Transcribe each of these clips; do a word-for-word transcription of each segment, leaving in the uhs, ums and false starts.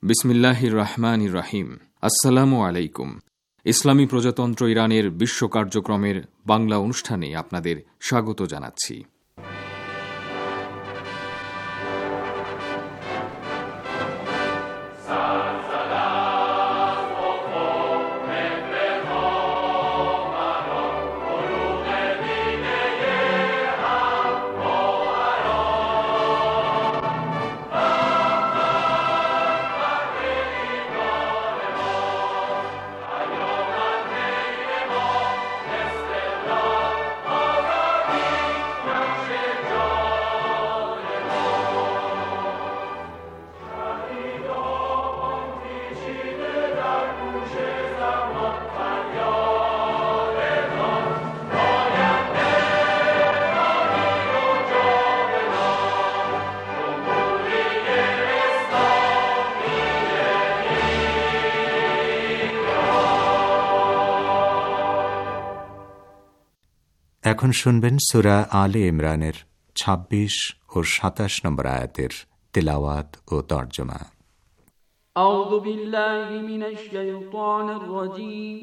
বিসমিল্লাহির রহমানির রহিম। আসসালামু আলাইকুম। ইসলামী প্রজাতন্ত্র ইরানের বিশ্ব কার্যক্রমের বাংলা অনুষ্ঠানে আপনাদের স্বাগত জানাচ্ছি। এখন শুনবেন সূরা আলে ইমরানের ছাব্বিশ ও সাতাশ নম্বর আয়াতের তিলাওয়াত ও তর্জমা। আউযু বিল্লাহি মিনাশ শাইতানির রাজীম।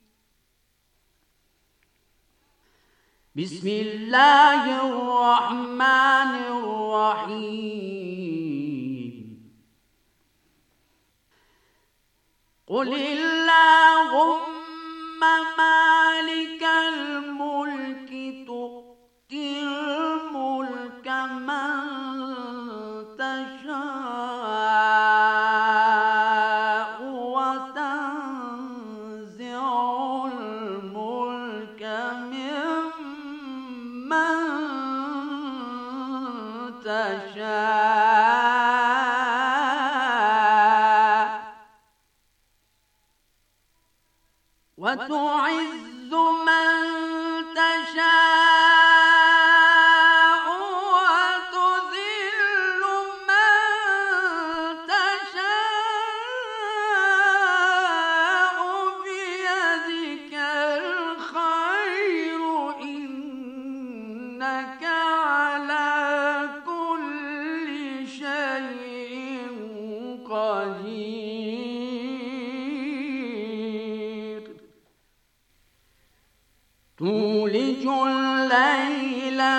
বিসমিল্লাহির রহমানির রহিম। কুলিল্লাহুম্মা মালিকাল মুলকি তু'তিল মুলকা মান তাশা'উ ওয়া তানজি'উল মুলকা মিম্মান তাশা' ওয়া তু'ইজ্জু মান তাশা'উ ওয়া তুযিল্লু মান তাশা'উ বিয়াদিকাল খায়রু ইন্নাকা আলা কুল্লি শাইইন কাদির। তুলিজুল লাইলা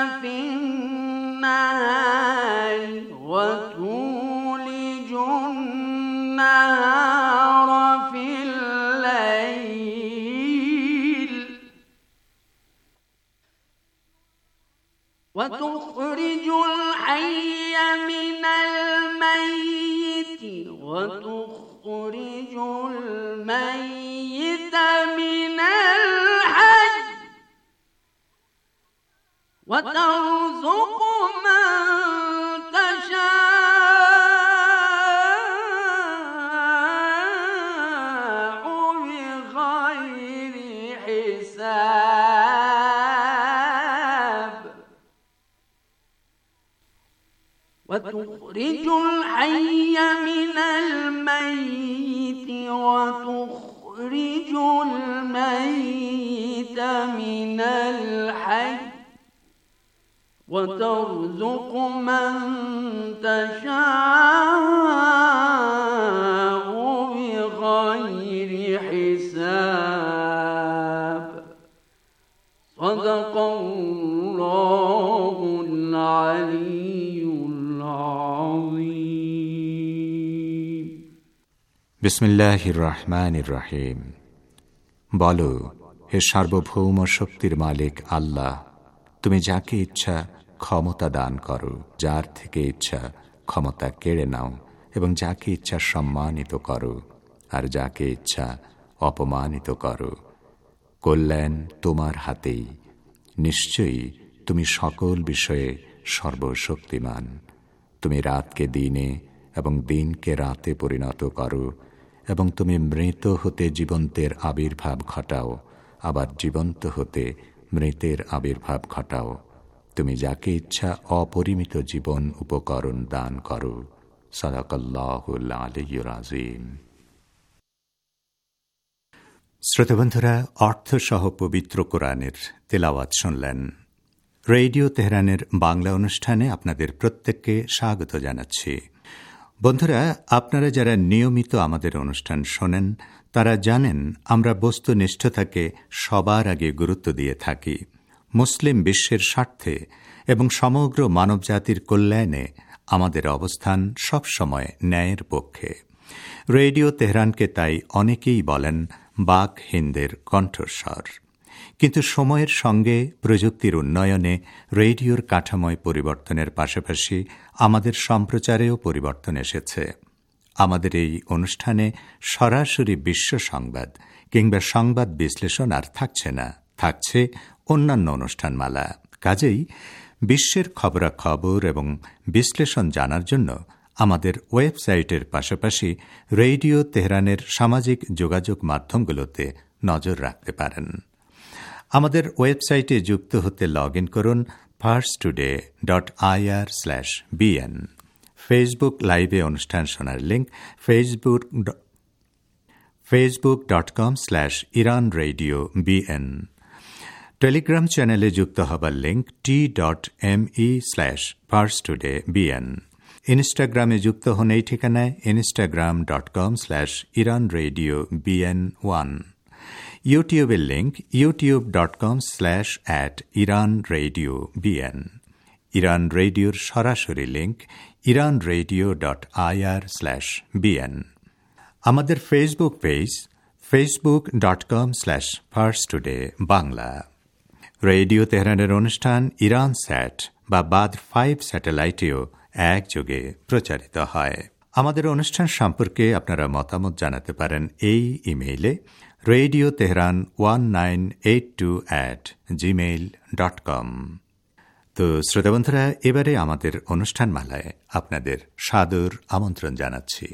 ফিন-নাহারি ওয়া তুলিজুন নাহারা ফিল-লাইল ওয়া তুখরিজুল হাইয়্যা মিনাল মাইয়্যিতি ওয়া তুখরিজুল মাইয়্যিতা মিনাল হায়্য ওয়া তারযুকু মান তাশা'উ বিগাইরি হিসাব ওয়া তুখরিজুল হাইয়্যা মিনাল মাইয়্যিতি ওয়া তুখরিজুল মাইয়্যিতা মিনাল হায়্য وترزق من تشاء بغير حساب صدق الله العلي العظيم। বিসমিল্লাহির রহমানির রহিম। বলো, হে সার্বভৌম শক্তির মালিক আল্লাহ, তুমি যাকে ইচ্ছা ক্ষমতা দান করো, যার থেকে ইচ্ছা ক্ষমতা কেড়ে নাও, এবং যাকে ইচ্ছা সম্মানিত করো আর যাকে ইচ্ছা অপমানিত করো। কল্যাণ তোমার হাতেই। নিশ্চয়ই তুমি সকল বিষয়ে সর্বশক্তিমান। তুমি রাতকে দিনে এবং দিনকে রাতে পরিণত করো, এবং তুমি মৃত হতে জীবন্তের আবির্ভাব ঘটাও, আবার জীবন্ত হতে মৃতের আবির্ভাব ঘটাও। তুমি যাকে ইচ্ছা অপরিমিত জীবন উপকরণ দান করো। সাদাকাল্লাহুল আলিয়্যুল আযীম। শ্রোতাবন্ধুরা, অর্থসহ পবিত্র কোরআনের তেলাওয়াত শুনলেন। রেডিও তেহরানের বাংলা অনুষ্ঠানে আপনাদের প্রত্যেককে স্বাগত জানাচ্ছি। বন্ধুরা, আপনারা যারা নিয়মিত আমাদের অনুষ্ঠান শোনেন তারা জানেন আমরা বস্তুনিষ্ঠতাকে সবার আগে গুরুত্ব দিয়ে থাকি। মুসলিম বিশ্বের স্বার্থে এবং সমগ্র মানবজাতির কল্যাণে আমাদের অবস্থান সবসময় ন্যায়ের পক্ষে। রেডিও তেহরানকে তাই অনেকেই বলেন বাক হিন্দের কণ্ঠস্বর। কিন্তু সময়ের সঙ্গে প্রযুক্তির উন্নয়নে রেডিওর কাঠামোয় পরিবর্তনের পাশাপাশি আমাদের সম্প্রচারেও পরিবর্তন এসেছে। আমাদের এই অনুষ্ঠানে সরাসরি বিশ্ব সংবাদ কিংবা সংবাদ বিশ্লেষণ আর থাকছে না, থাকছে অন্যান্য অনুষ্ঠানমালা। কাজেই বিশ্বের খবরাখবর এবং বিশ্লেষণ জানার জন্য আমাদের ওয়েবসাইটের পাশাপাশি রেডিও তেহরানের সামাজিক যোগাযোগ মাধ্যমগুলোতে নজর রাখতে পারেন। আমাদের ওয়েবসাইটে যুক্ত হতে লগ ইন করুন first today dot IR slash BN. Facebook লাইভে অনুষ্ঠান শোনার link Facebook Facebook dot com slash Iran radio BN. Telegram চ্যানেলে যুক্ত হবার link T dot M E slash first today BN. ইনস্টাগ্রামে যুক্ত হন এই ঠিকানায় Instagram dot com slash Iran radio BN one. ইউটিউবের link YouTube dot com slash at Iran radio BN. Iran রেডিওর সরাসরি link Iran radio dot IR slash BN. আমাদের Facebook page Facebook dot com slash first today Bangla. Radio তেহরানের অনুষ্ঠান Iran স্যাট বা বাদ five স্যাটেলাইটেও একযোগে প্রচারিত হয়। আমাদের অনুষ্ঠান সম্পর্কে আপনারা মতামত জানাতে পারেন এই ইমেইলে radio Tehran one nine eight two at Gmail dot com. তো শ্রোতাবন্ধুরা, এবারে আমাদের অনুষ্ঠানমালায় আপনাদের সাদর আমন্ত্রণ জানাচ্ছি।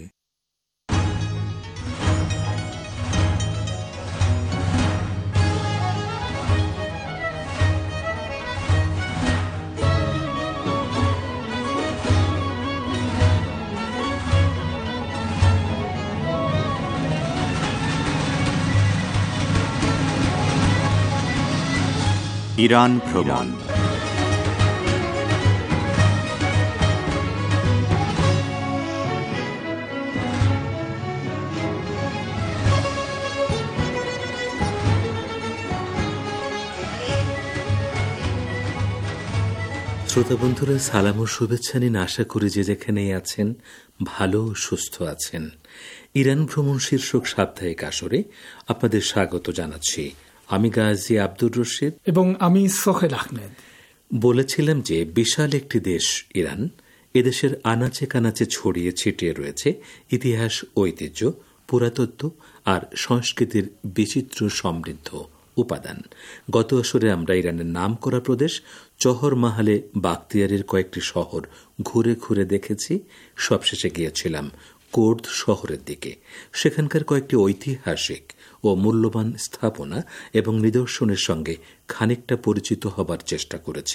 ইরান ভ্রমণ। শ্রোতা বন্ধুরা, সালাম ও শুভেচ্ছা নিন। আশা করি যে যেখানেই আছেন ভালো ও সুস্থ আছেন। ইরান ভ্রমণ শীর্ষক সাপ্তাহিক আসরে আপনাদের স্বাগত জানাচ্ছি। আমি গাজী আব্দুর রশিদ এবং আমি সোহেল আহমেদ। বলেছিলাম যে বিশাল একটি দেশ ইরান, এদেশের আনাচে কানাচে ছড়িয়ে ছিটিয়ে রয়েছে ইতিহাস, ঐতিহ্য, পুরাতত্ত্ব আর সংস্কৃতির বিচিত্র সমৃদ্ধ উপাদান। গত আসরে আমরা ইরানের নাম করা প্রদেশ চহর মাহালে বাখতিয়ারের কয়েকটি শহর ঘুরে ঘুরে দেখেছি। সবশেষে গিয়েছিলাম কোর্দ শহরের দিকে। সেখানকার কয়েকটি ঐতিহাসিক ও মূল্যবান স্থাপনা এবং নিদর্শনের সঙ্গে খানিকটা পরিচিত হবার চেষ্টা করেছি।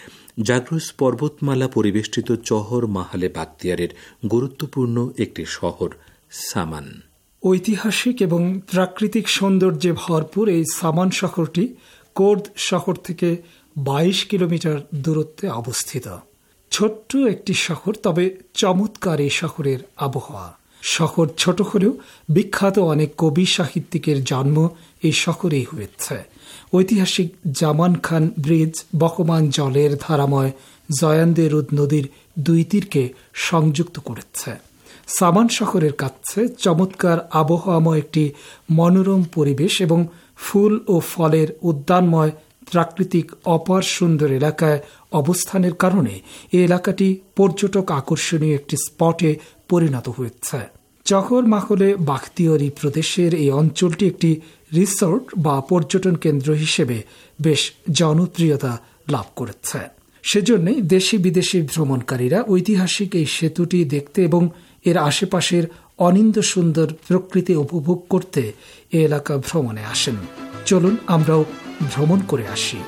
জাগ্রস পর্বতমালা পরিবেষ্টিত চহর মাহালে বাখতিয়ারের গুরুত্বপূর্ণ একটি শহর সামান। ঐতিহাসিক এবং প্রাকৃতিক সৌন্দর্যে ভরপুর এই সামান শহরটি কোর্দ শহর থেকে বাইশ কিলোমিটার দূরত্বে অবস্থিত। ছোট্ট একটি শহর, তবে চমৎকার এই শহরের আবহাওয়া। শহর ছোট হলেও বিখ্যাত অনেক কবি সাহিত্যিকের জন্ম এই শহরেই হয়েছে। ঐতিহাসিক জামান খান ব্রিজ বহমান জলের ধারাময় জয়ান্দে রুদ নদীর দুই তীরকে সংযুক্ত করেছে। সামান শহরের কাছে চমৎকার আবহাওয়াময় একটি মনোরম পরিবেশ এবং ফুল ও ফলের উদ্যানময় প্রাকৃতিক অপার সুন্দর এলাকায় অবস্থানের কারণে এই এলাকাটি পর্যটক আকর্ষণীয় একটি স্পটে পরিণত হয়েছে। চহর মাহলে বাখতিয়ারি প্রদেশের এই অঞ্চলটি একটি রিসোর্ট বা পর্যটন কেন্দ্র হিসেবে বেশ জনপ্রিয়তা লাভ করেছে। সেজন্যই দেশি বিদেশি ভ্রমণকারীরা ঐতিহাসিক এই সেতুটি দেখতে এবং এর আশেপাশের অনিন্দ সুন্দর প্রকৃতি উপভোগ করতে এ এলাকা ভ্রমণে আসেন। চলুন আমরাও ভ্রমণ করে আসি।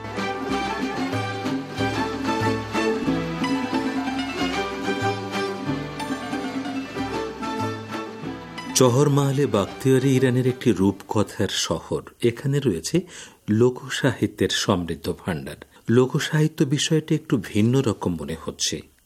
চহর মাহালে বাখতিয়ারি ইরানের একটি রূপকথার শহর। এখানে রয়েছে লোকসাহিত্যের সমৃদ্ধ ভাণ্ডার। লোকসাহিত্য বিষয়টি একটু ভিন্ন রকম মনে হচ্ছে। হ্যাঁ,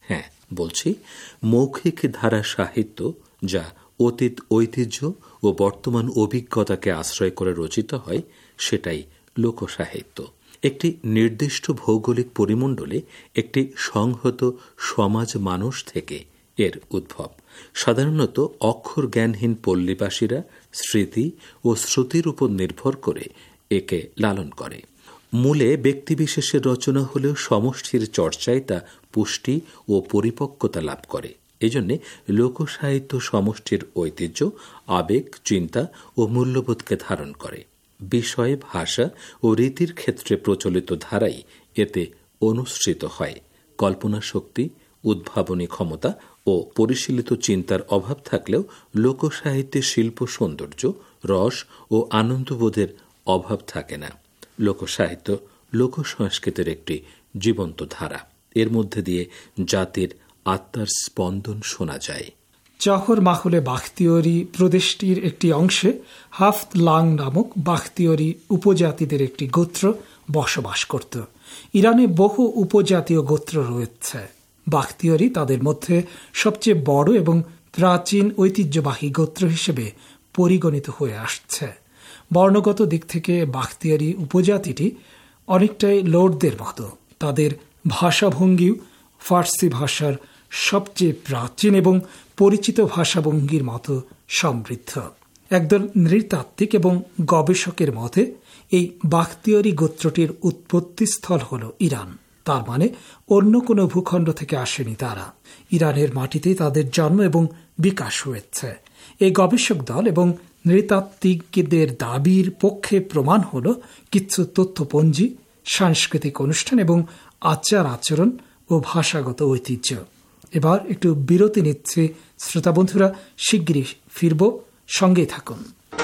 বলছি, মৌখিক ধারা সাহিত্য যা অতীত ঐতিহ্য ও বর্তমান অভিজ্ঞতাকে আশ্রয় করে রচিত হয় সেটাই লোকসাহিত্য। একটি নির্দিষ্ট ভৌগোলিক পরিমণ্ডলে একটি সংহত সমাজ মানুষ থেকে এর উদ্ভব। সাধারণত অক্ষর জ্ঞানহীন পল্লীবাসীরা স্মৃতি ও শ্রুতির উপর নির্ভর করে একে লালন করে। মূলে ব্যক্তিবিশেষের রচনা হলেও সমষ্টির চর্চায় তা পুষ্টি ও পরিপক্কতা লাভ করে। এজন্য লোকসাহিত্য সমষ্টির ঐতিহ্য, আবেগ, চিন্তা ও মূল্যবোধকে ধারণ করে। বিষয়, ভাষা ও রীতির ক্ষেত্রে প্রচলিত ধারাই এতে অনুসৃত হয়। কল্পনা শক্তি, উদ্ভাবনী ক্ষমতা ও পরিশীলিত চিন্তার অভাব থাকলেও লোকসাহিত্যে শিল্প সৌন্দর্য, রস ও আনন্দবোধের অভাব থাকে না। লোকসাহিত্য লোকসংস্কৃতির একটি জীবন্ত ধারা। এর মধ্যে দিয়ে জাতির আত্মার স্পন্দন শোনা যায়। চহর মাহলে বাখতিয়ারি প্রদেশটির একটি অংশে হাফত লাং নামক বাখতিয়ারি উপজাতিদের একটি গোত্র বসবাস করত। ইরানে বহু উপজাতীয় গোত্র রয়েছে। বাখতিয়ারি তাদের মধ্যে সবচেয়ে বড় এবং প্রাচীন ঐতিহ্যবাহী গোত্র হিসেবে পরিগণিত হয়ে আসছে। বর্ণগত দিক থেকে বাখতিয়ারি উপজাতিটি অনেকটাই লোরদের মতো। তাদের ভাষাভঙ্গিও ফার্সি ভাষার সবচেয়ে প্রাচীন এবং পরিচিত ভাষাভঙ্গির মতো সমৃদ্ধ। একদল নৃতাত্ত্বিক এবং গবেষকের মতে এই বাখতিয়ারি গোত্রটির উৎপত্তিস্থল হল ইরান। তার মানে অন্য কোনো ভূখণ্ড থেকে আসেনি তারা। ইরানের মাটিতে তাদের জন্ম এবং বিকাশ হয়েছে। এই গবেষক দল এবং নৃতাত্ত্বিকদের দাবির পক্ষে প্রমাণ হল কিছু তথ্যপঞ্জি, সাংস্কৃতিক অনুষ্ঠান এবং আচার আচরণ ও ভাষাগত ঐতিহ্য। এবার একটু বিরতি নিচ্ছে শ্রোতা বন্ধুরা, শিগগিরই ফিরব, সঙ্গেই থাকুন।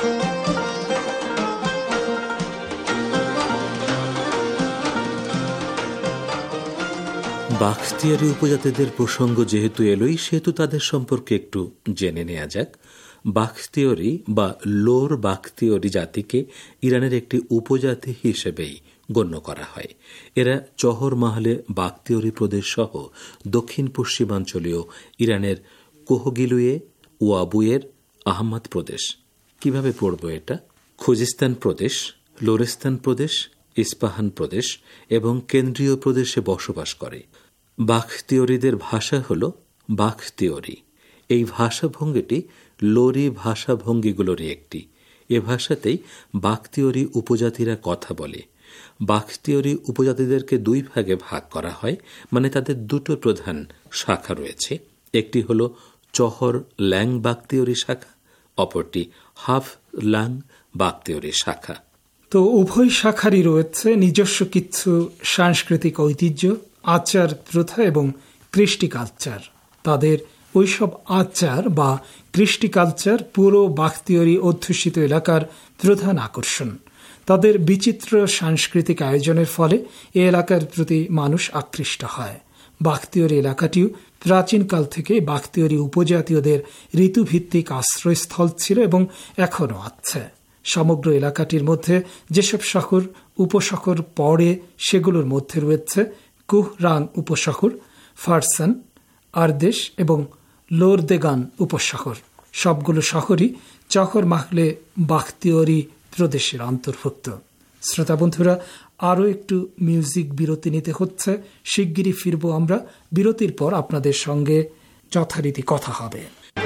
বাখতিয়ারি উপজাতিদের প্রসঙ্গ যেহেতু এলোই, সেহেতু তাদের সম্পর্কে একটু জেনে নেওয়া যাক। বাখতিয়ারি বা লোর বাখতিয়ারি জাতিকে ইরানের একটি উপজাতি হিসেবেই গণ্য করা হয়। এরা চহর মাহলে বাখতিয়ারি প্রদেশ সহ দক্ষিণ পশ্চিমাঞ্চলীয় ইরানের কোহগিলুয়ে, ওয়াবুয়ের, আহমদ প্রদেশ, কিভাবে পড়ব এটা, খুজিস্তান প্রদেশ, লোরেস্তান প্রদেশ, ইস্পাহান প্রদেশ এবং কেন্দ্রীয় প্রদেশে বসবাস করে। বাখতিয়ারিদের ভাষা হল বাখতিয়ারি। এই ভাষাভঙ্গিটি লোরি ভাষাভঙ্গিগুলোরই একটি। এ ভাষাতেই বাখতিয়ারি উপজাতিরা কথা বলে। বাখতিয়ারি উপজাতিদেরকে দুই ভাগে ভাগ করা হয়, মানে তাদের দুটো প্রধান শাখা রয়েছে। একটি হল চহর ল্যাং বাখতিয়ারি শাখা, অপরটি হাফ লাং বাখতিয়ারি শাখা। তো উভয় শাখারই রয়েছে নিজস্ব কিছু সাংস্কৃতিক ঐতিহ্য, আচার প্রথা এবং কৃষ্টি কালচার। তাদের ওইসব আচার বা কৃষ্টি কালচার পুরো বাখতিয়ারি অধ্যুষিত এলাকার প্রধান আকর্ষণ। তাদের বিচিত্র সাংস্কৃতিক আয়োজনের ফলে এ এলাকার প্রতি মানুষ আকৃষ্ট হয়। বাখতিয়ারি এলাকাটিও প্রাচীনকাল থেকে বাখতিয়ারি উপজাতীয়দের ঋতুভিত্তিক আশ্রয়স্থল ছিল এবং এখনও আছে। সমগ্র এলাকাটির মধ্যে যেসব শহর উপশহর পড়ে সেগুলোর মধ্যে রয়েছে কুহরান উপশহর, ফারসান, আরদেশ এবং লোরদেগান উপশহর। সবগুলো শহরই চহর মাহলে বাখতিয়ারি প্রদেশের অন্তর্ভুক্ত। শ্রোতা বন্ধুরা, আরও একটু মিউজিক বিরতি নিতে হচ্ছে। শিগগিরই ফিরব আমরা। বিরতির পর আপনাদের সঙ্গে যথারীতি কথা হবে।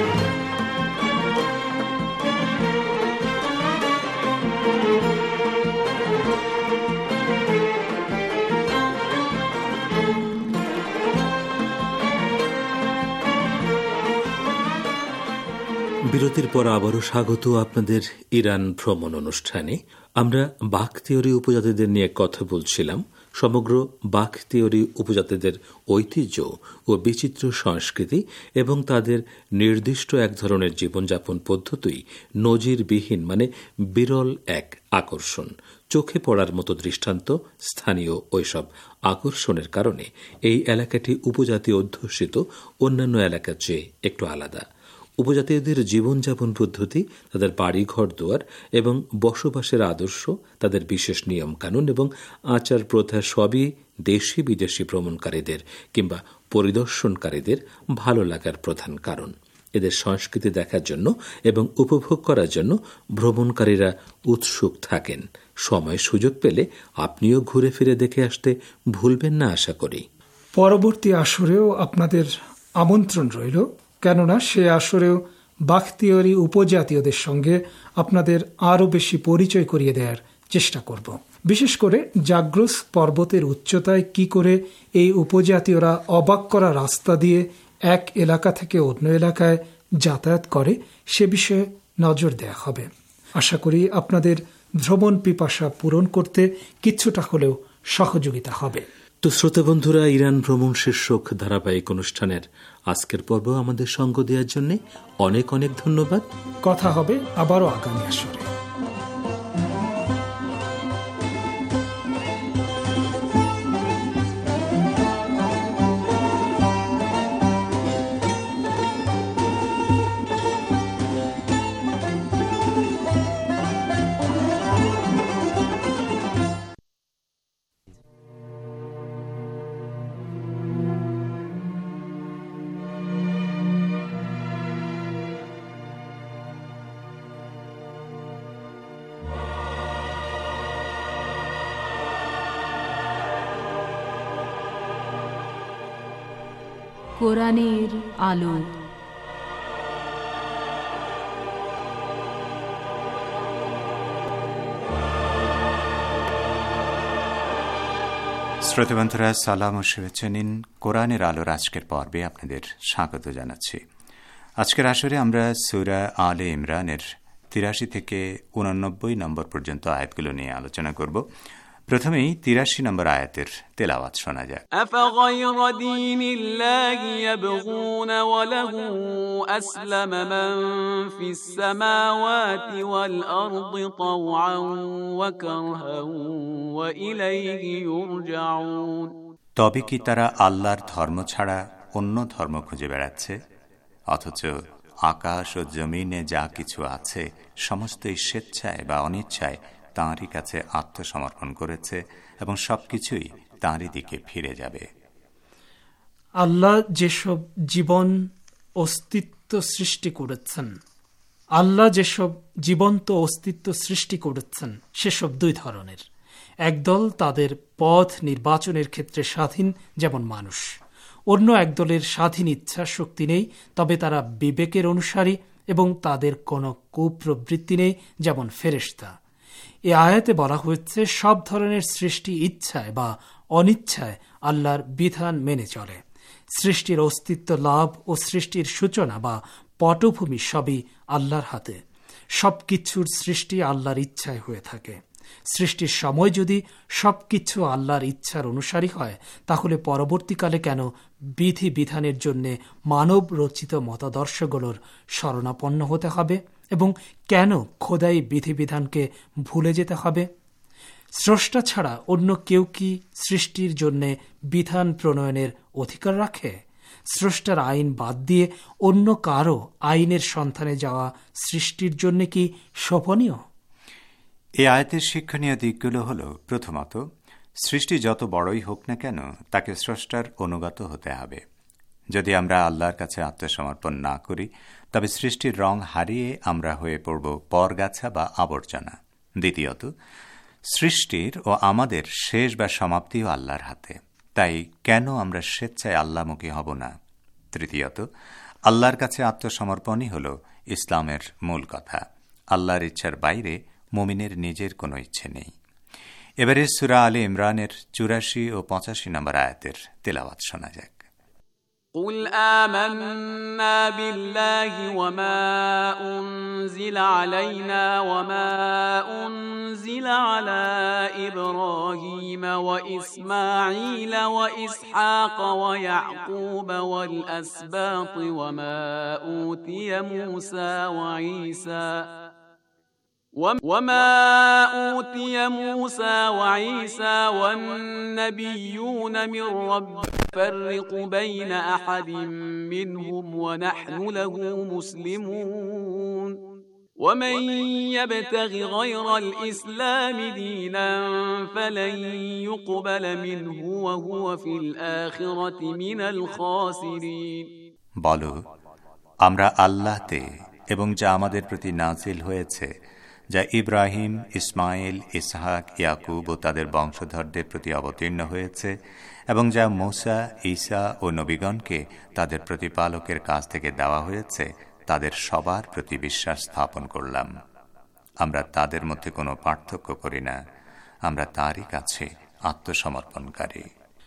বিরতির পর আবারও স্বাগত আপনাদের ইরান ভ্রমণ অনুষ্ঠানে। আমরা বাখতিয়ারি উপজাতিদের নিয়ে কথা বলছিলাম। সমগ্র বাখতিয়ারি উপজাতিদের ঐতিহ্য ও বিচিত্র সংস্কৃতি এবং তাদের নির্দিষ্ট এক ধরনের জীবনযাপন পদ্ধতি নজিরবিহীন, মানে বিরল এক আকর্ষণ। চোখে পড়ার মতো দৃষ্টান্ত স্থানীয় ওইসব আকর্ষণের কারণে এই এলাকাটি উপজাতি অধ্যুষিত অন্যান্য এলাকার চেয়ে একটু আলাদা। উপজাতীয়দের জীবনযাপন পদ্ধতি, তাদের বাড়ি ঘর দুয়ার এবং বসবাসের আদর্শ, তাদের বিশেষ নিয়মকানুন এবং আচার প্রথা সবই দেশি বিদেশি ভ্রমণকারীদের কিংবা পরিদর্শনকারীদের ভালো লাগার প্রধান কারণ। এদের সংস্কৃতি দেখার জন্য এবং উপভোগ করার জন্য ভ্রমণকারীরা উৎসুক থাকেন। সময় সুযোগ পেলে আপনিও ঘুরে ফিরে দেখে আসতে ভুলবেন না আশা করি। পরবর্তী আসরেও আপনাদের আমন্ত্রণ রইল, কেননা সে আসরেও বাখতিয়ারি উপজাতীয়দের সঙ্গে আপনাদের আরও বেশি পরিচয় করিয়ে দেওয়ার চেষ্টা করব। বিশেষ করে জাগ্রস পর্বতের উচ্চতায় কি করে এই উপজাতীয়রা অবাক করা রাস্তা দিয়ে এক এলাকা থেকে অন্য এলাকায় যাতায়াত করে সে বিষয়ে নজর দেয়া হবে। আশা করি আপনাদের ভ্রমণ পিপাসা পূরণ করতে কিছুটা হলেও সহযোগিতা হবে। তো শ্রোতা বন্ধুরা, ইরান ভ্রমণ শীর্ষক ধারাবাহিক অনুষ্ঠানের আজকের পর্ব আমাদের সঙ্গ দেওয়ার জন্য অনেক অনেক ধন্যবাদ। কথা হবে আবারও আগামী আসরে। কোরআনের আলো। শ্রোতাবন্ধুরা, সালাম ও শুভেচ্ছা নিন। কোরআনের আলোর আজকের পর্বে আপনাদের স্বাগত জানাচ্ছি। আজকের আসরে আমরা সূরা আলে ইমরানের তিরাশি থেকে উননব্বই নম্বর পর্যন্ত আয়াতগুলো নিয়ে আলোচনা করব। প্রথমেই তিরাশি নম্বর আয়াতের তেলাওয়াত শোনা যাক। আফাগায়রা দীনিল্লাহি ইয়াবগুন ওয়া লাহু আসলামা মান ফিস সামাওয়াতি ওয়াল আরদি তাওআন ওয়া কারহান ওয়া ইলাইহি ইউরজাউন। তবে কি তারা আল্লাহর ধর্ম ছাড়া অন্য ধর্ম খুঁজে বেড়াচ্ছে, অথচ আকাশ ও জমিনে যা কিছু আছে সমস্তই স্বেচ্ছায় বা অনিচ্ছায় তাঁরই কাছে আত্মসমর্পণ করেছে এবং সবকিছুই তাঁরই দিকে ফিরে যাবে। আল্লাহ যেসব জীবন অস্তিত্ব সৃষ্টি করেছেন আল্লাহ যেসব জীবন্ত অস্তিত্ব সৃষ্টি করেছেন সেসব দুই ধরনের। একদল তাদের পথ নির্বাচনের ক্ষেত্রে স্বাধীন, যেমন মানুষ। অন্য একদলের স্বাধীন ইচ্ছা শক্তি নেই, তবে তারা বিবেকের অনুসারী এবং তাদের কোনো কুপ্রবৃত্তি নেই, যেমন ফেরেশতা। এ আয়াতে বলা হয়েছে সব ধরনের সৃষ্টি ইচ্ছায় বা অনিচ্ছায় আল্লাহর বিধান মেনে চলে। সৃষ্টির অস্তিত্ব লাভ ও সৃষ্টির সূচনা বা পটভূমি সবই আল্লাহর হাতে। সবকিছুর সৃষ্টি আল্লাহর ইচ্ছায় হয়ে থাকে। সৃষ্টির সময় যদি সবকিছু আল্লাহর ইচ্ছার অনুসারী হয়, তাহলে পরবর্তীকালে কেন বিধি বিধানের জন্য মানব রচিত মতাদর্শগুলোর শরণাপন্ন হতে হবে এবং কেন খোদাই বিধিবিধানকে ভুলে যেতে হবে? স্রষ্টা ছাড়া অন্য কেউ কি সৃষ্টির জন্য বিধান প্রণয়নের অধিকার রাখে? স্রষ্টার আইন বাদ দিয়ে অন্য কারো আইনের সন্ধানে যাওয়া সৃষ্টির জন্য কি শোভনীয়? এই আয়াতের শিক্ষণীয় দিকগুলো হল, প্রথমত, সৃষ্টি যত বড়ই হোক না কেন তাকে স্রষ্টার অনুগত হতে হবে। যদি আমরা আল্লাহর কাছে আত্মসমর্পণ না করি, তবে সৃষ্টির রং হারিয়ে আমরা হয়ে পড়ব পরগাছা বা আবর্জনা। দ্বিতীয়ত, সৃষ্টির ও আমাদের শেষ বা সমাপ্তিও আল্লাহর হাতে, তাই কেন আমরা স্বেচ্ছায় আল্লাহমুখী হব না? তৃতীয়ত, আল্লাহর কাছে আত্মসমর্পণই হল ইসলামের মূল কথা। আল্লাহর ইচ্ছার বাইরে মুমিনের নিজের কোনো ইচ্ছে নেই। এবারে সূরা আলে ইমরানের চুরাশি ও পঁচাশি নম্বর আয়াতের তেলাওয়াত শোনা যাক। قل آمنا بالله وما أنزل علينا وما أنزل على إبراهيم وإسماعيل وإسحاق ويعقوب والأسباط وما أوتي موسى وعيسى وما أوتي موسى وعيسى والنبيون من ربهم نفرق بين أحد منهم ونحن له مسلمون ومن يبتغ غير الإسلام دينا فلن يقبل منه وهو في الآخرة من الخاسرين বলো, আমরা আল্লাহতে এবং যা আমাদের প্রতি নাজিল হয়েছে, যা ইব্রাহিম, ইসমাইল, ইসহাক, ইয়াকুব ও তাদের বংশধরদের প্রতি অবতীর্ণ হয়েছে, এবং যা মূসা, ঈসা ও নবীগণকে তাদের প্রতিপালকের কাছ থেকে দেওয়া হয়েছে, তাদের সবার প্রতি বিশ্বাস স্থাপন করলাম। আমরা তাদের মধ্যে কোনো পার্থক্য করি না, আমরা তারই কাছে আত্মসমর্পণকারী।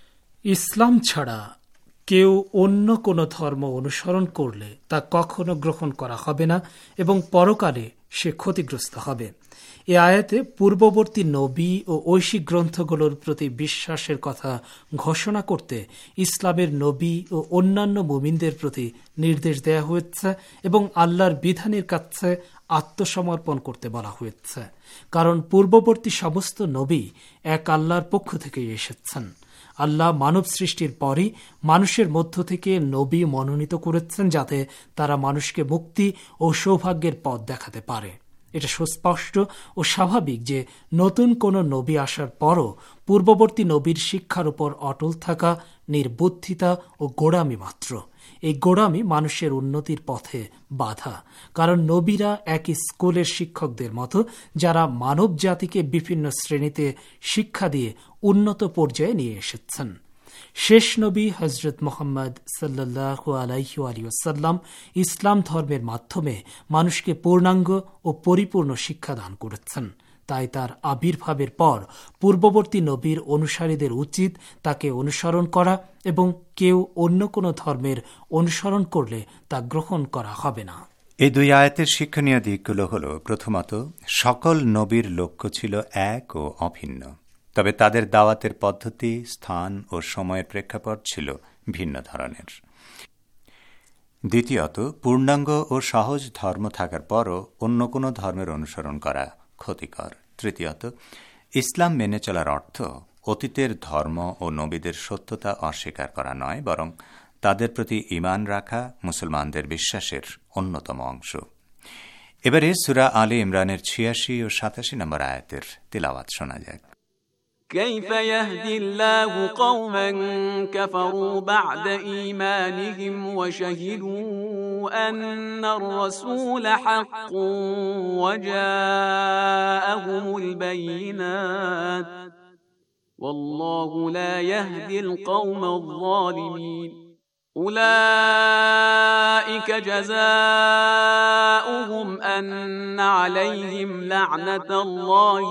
ইসলাম ছাড়া কেউ অন্য কোনো ধর্ম অনুসরণ করলে তা কখনো গ্রহণ করা হবে না এবং পরকালে সে ক্ষতিগ্রস্ত হবে। এ আয়াতে পূর্ববর্তী নবী ও ঐশিক গ্রন্থগুলোর প্রতি বিশ্বাসের কথা ঘোষণা করতে ইসলামের নবী ও অন্যান্য মুমিনদের প্রতি নির্দেশ দেয়া হয়েছে এবং আল্লাহর বিধানের কাছে আত্মসমর্পণ করতে বলা হয়েছে, কারণ পূর্ববর্তী সমস্ত নবী এক আল্লাহর পক্ষ থেকেই এসেছেন। আল্লাহ মানব সৃষ্টির পরই মানুষের মধ্য থেকে নবী মনোনীত করেছেন, যাতে তারা মানুষকে মুক্তি ও সৌভাগ্যের পথ দেখাতে পারে। এটা সুস্পষ্ট ও স্বাভাবিক যে নতুন কোনো নবী আসার পরও পূর্ববর্তী নবীর শিক্ষার উপর অটল থাকা নির্বুদ্ধিতা ও গোড়ামি মাত্র। এই গোড়ামি মানুষের উন্নতির পথে বাধা, কারণ নবীরা এক স্কুলের শিক্ষকদের মতো, যারা মানব জাতিকে বিভিন্ন শ্রেণীতে শিক্ষা দিয়ে উন্নত পর্যায়ে নিয়ে এসেছেন। শেষ নবী হজরত মোহাম্মদ সাল্লাল্লাহু আলাইহি ওয়াসাল্লাম ইসলাম ধর্মের মাধ্যমে মানুষকে পূর্ণাঙ্গ ও পরিপূর্ণ শিক্ষা দান করেছেন। তাই তার আবির্ভাবের পর পূর্ববর্তী নবীর অনুসারীদের উচিত তাকে অনুসরণ করা এবং কেউ অন্য কোনো ধর্মের অনুসরণ করলে তা গ্রহণ করা হবে না। এই দুই আয়াতের শিক্ষণীয় দিকগুলো হল, প্রথমত, সকল নবীর লক্ষ্য ছিল এক ও অভিন্ন, তবে তাদের দাওয়াতের পদ্ধতি, স্থান ও সময়ের প্রেক্ষাপট ছিল ভিন্ন ধরনের। দ্বিতীয়ত, পূর্ণাঙ্গ ও সহজ ধর্ম থাকার পরও অন্য কোনো ধর্মের অনুসরণ করা ক্ষতিকর। তৃতীয়ত, ইসলাম মেনে চলার অর্থ অতীতের ধর্ম ও নবীদের সত্যতা অস্বীকার করা নয়, বরং তাদের প্রতি ঈমান রাখা মুসলমানদের বিশ্বাসের অন্যতম অংশ। এবারে সূরা আলে ইমরানের ছিয়াশি ও সাতাশি নম্বর আয়াতের তিলাওয়াত শোনা যাক। كيف يهدي الله قوما كفروا بعد إيمانهم وشهدوا أن الرسول حق وجاءهم البينات والله لا يهدي القوم الظالمين أولئك جزاؤهم أن عليهم لعنة الله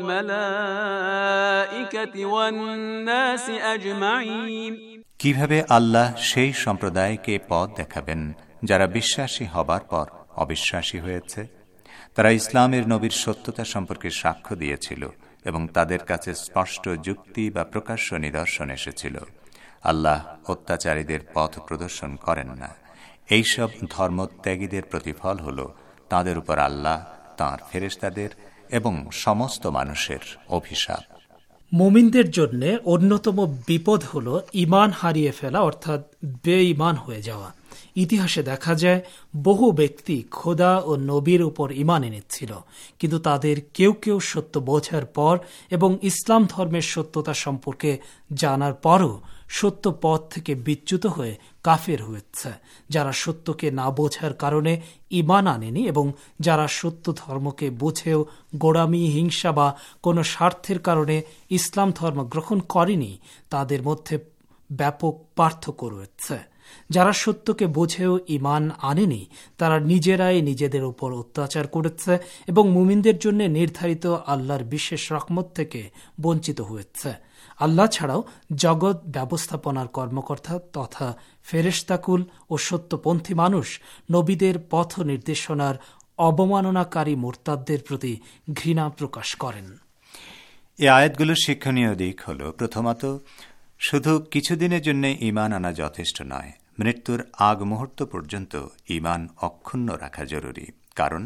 والملائكة والناس أجمعين কিভাবে আল্লাহ সেই সম্প্রদায়কে পথ দেখাবেন যারা বিশ্বাসী হবার পর অবিশ্বাসী হয়েছে? তারা ইসলামের নবীর সত্যতা সম্পর্কে সাক্ষ্য দিয়েছিল এবং তাদের কাছে স্পষ্ট যুক্তি বা প্রকাশ্য নিদর্শন এসেছিল। আল্লাহ অত্যাচারীদের পথ প্রদর্শন করেন না। এইসব ধর্মত্যাগীদের প্রতিফল হল তাদের উপর আল্লাহ, তাঁর ফেরেশতাদের এবং সমস্ত মানুষের অভিশাপ। মুমিনদের জন্য অন্যতম বিপদ হল ঈমান হারিয়ে ফেলা, অর্থাৎ বেঈমান হয়ে যাওয়া। ইতিহাসে দেখা যায় বহু ব্যক্তি খোদা ও নবীর উপর ঈমান এনেছিল, কিন্তু তাদের কেউ কেউ সত্য বোঝার পর এবং ইসলাম ধর্মের সত্যতা সম্পর্কে জানার পরও সত্য পথ থেকে বিচ্যুত হয়ে কাফের হয়েছে। যারা সত্যকে না বোঝার কারণে ঈমান আনেনি এবং যারা সত্য ধর্মকে বুঝেও গোড়ামি, হিংসা বা কোনো স্বার্থের কারণে ইসলাম ধর্ম গ্রহণ করেনি, তাদের মধ্যে ব্যাপক পার্থক্য রয়েছে। যারা সত্যকে বুঝেও ঈমান আনেনি, তারা নিজেরাই নিজেদের উপর অত্যাচার করেছে এবং মুমিনদের জন্য নির্ধারিত আল্লাহর বিশেষ রহমত থেকে বঞ্চিত হয়েছে। আল্লাহ ছাড়াও জগৎ ব্যবস্থাপনার কর্মকর্তা তথা ফেরেশতাকুল ও সত্যপন্থী মানুষ নবীদের পথ নির্দেশনার অবমাননাকারী মুরতাদদের প্রতি ঘৃণা প্রকাশ করেন। এই আয়াতগুলোর শিক্ষণীয় দিক হল, প্রথমত, শুধু কিছুদিনের জন্য ঈমান আনা যথেষ্ট নয়, মৃত্যুর আগ মুহূর্ত পর্যন্ত ঈমান অক্ষুণ্ণ রাখা জরুরি, কারণ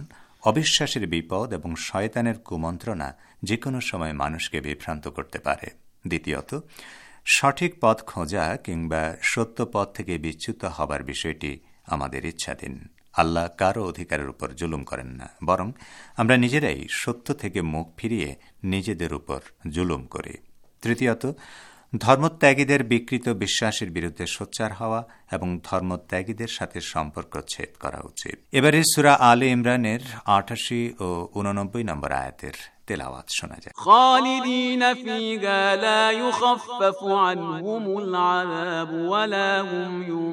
অবিশ্বাসের বিপদ এবং শয়তানের কুমন্ত্রণা যে কোনো সময় মানুষকে বিভ্রান্ত করতে পারে। দ্বিতীয়ত, সঠিক পথ খোঁজা কিংবা সত্য পথ থেকে বিচ্যুত হবার বিষয়টি আমাদের ইচ্ছাধীন। আল্লাহ কারো অধিকারের উপর জুলুম করেন না, বরং আমরা নিজেরাই সত্য থেকে মুখ ফিরিয়ে নিজেদের উপর জুলুম করি। তৃতীয়ত, ধর্মত্যাগীদের বিকৃত বিশ্বাসের বিরুদ্ধে সোচ্চার হওয়া এবং ধর্মত্যাগীদের সাথে সম্পর্ক ছেদ করা উচিত। এবারে সূরা আলে ইমরানের আটাশি ও উননব্বই নম্বর আয়াতের তেলাওয়াত শোনা যায়। খালিদিনা ফিহা লা ইউখাফফাফু আনহুমুল আযাবু ওয়া লা হুম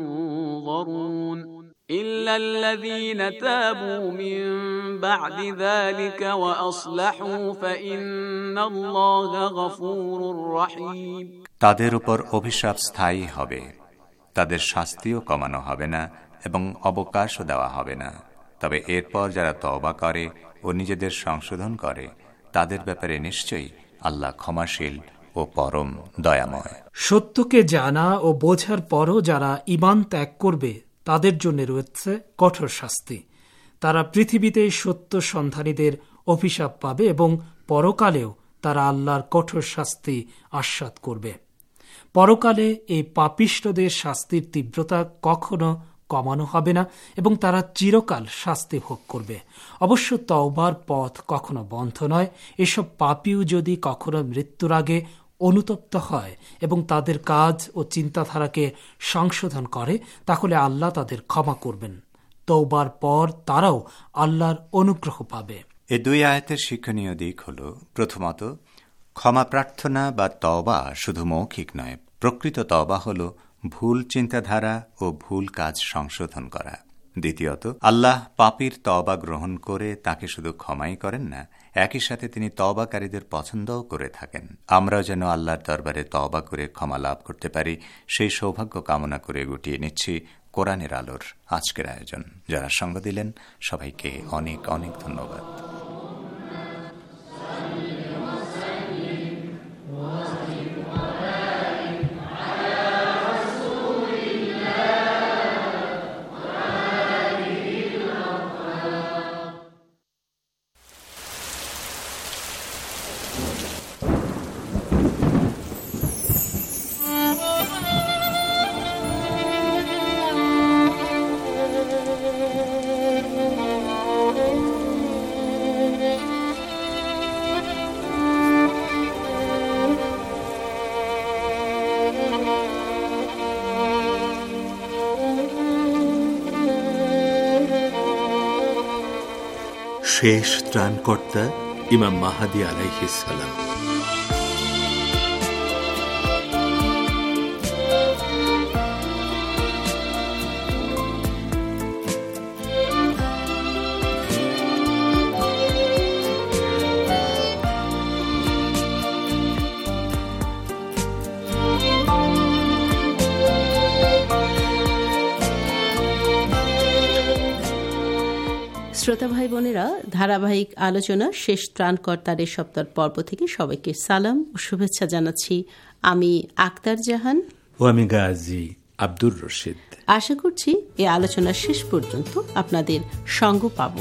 ইউনযারুন إلا الذين تابوا من بعد ذلك وأصلحوا فإن الله غفور رحيم তাদের উপর অভিশাপ স্থায়ী হবে, তাদের শাস্তিও কমানো হবে না এবং অবকাশও দেওয়া হবে না। তবে এরপর যারা তওবা করে ও নিজেদের সংশোধন করে তাদের ব্যাপারে নিশ্চয়ই আল্লাহ ক্ষমাশীল ও পরম দয়াময়। সত্যকে জানা ও বোঝার পরও যারা ঈমান ত্যাগ করবে তাদের জন্য রয়েছে কঠোর শাস্তি। তারা পৃথিবীতে সত্য সন্ধানীদের অভিশাপ পাবে এবং পরকালেও তারা আল্লাহর কঠোর শাস্তি আস্বাদ করবে। পরকালে এই পাপিষ্ঠদের শাস্তির তীব্রতা কখনো কমানো হবে না এবং তারা চিরকাল শাস্তি ভোগ করবে। অবশ্য তওবার পথ কখনো বন্ধ নয়। এসব পাপীও যদি কখনো মৃত্যুর আগে অনুতপ্ত হয় এবং তাদের কাজ ও চিন্তাধারাকে সংশোধন করে তাহলে আল্লাহ তাদের ক্ষমা করবেন। তওবার পর তারাও আল্লাহর অনুগ্রহ পাবে। এ দুই আয়াতের শিক্ষণীয় দিক হল, প্রথমত, ক্ষমা প্রার্থনা বা তওবা শুধু মৌখিক নয়, প্রকৃত তওবা হল ভুল চিন্তাধারা ও ভুল কাজ সংশোধন করা। দ্বিতীয়ত, আল্লাহ পাপীর তওবা গ্রহণ করে তাকে শুধু ক্ষমাই করেন না, একই সাথে তিনি তওবাকারীদের পছন্দও করে থাকেন। আমরাও যেন আল্লাহর দরবারে তওবা করে ক্ষমা লাভ করতে পারি, সেই সৌভাগ্য কামনা করে গুটিয়ে নিচ্ছি কোরআনের আলোর আজকের আয়োজন। যারা সঙ্গ দিলেন সবাইকে অনেক অনেক ধন্যবাদ। শেষ ত্রাণকর্তা ইমাম মাহদী আলাইহিস সালাম। শ্রোতা ভাই বোনেরা, ধারাবাহিক আলোচনা শেষ ত্রাণকর্তার এই সপ্তাহ পর্ব থেকে সবাইকে সালাম ও শুভেচ্ছা জানাচ্ছি। আমি আক্তার জাহান ও আমি গাজী আব্দুর রশিদ। আশা করছি এই আলোচনার শেষ পর্যন্ত আপনাদের সঙ্গ পাব।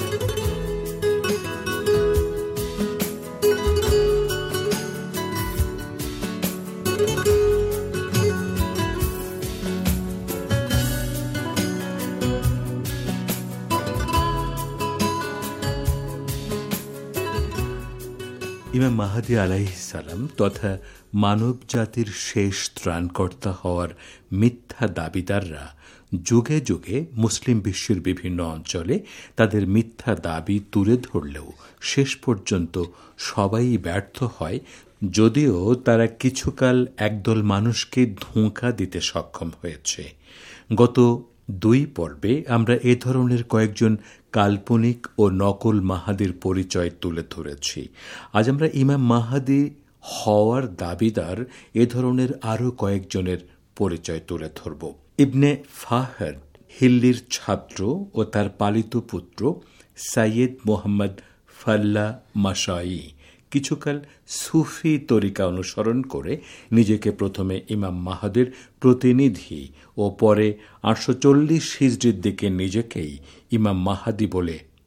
ইমাম মাহদী আলাইহিস সালাম তথা মানব জাতির শেষ ত্রাণকর্তা হওয়ার মিথ্যা দাবিদাররা যুগে যুগে মুসলিম বিশ্বের বিভিন্ন অঞ্চলে তাদের মিথ্যা দাবি তুলে ধরলেও শেষ পর্যন্ত সবাই ব্যর্থ হয়, যদিও তারা কিছুকাল একদল মানুষকে ধোঁকা দিতে সক্ষম হয়েছে। গত দুই পর্বে আমরা এ ধরনের কয়েকজন কাল্পনিক ও নকল মাহাদির পরিচয় তুলে ধরেছি। আজ আমরা ইমাম মাহাদি হওয়ার দাবিদার এ ধরনের আরও কয়েকজনের পরিচয় তুলে ধরব। ইবনে ফাহদ হিল্লির ছাত্র ও তার পালিত পুত্র সাইয়েদ মোহাম্মদ ফাল্লা মাশায়ি কিছুকাল সুফি তরিকা অনুসরণ করে নিজেকে প্রথমে ইমাম মাহাদির প্রতিনিধি ও পরে আটশো চল্লিশ হিজরির দিকে নিজেকেই ইমাম মাহাদি বলে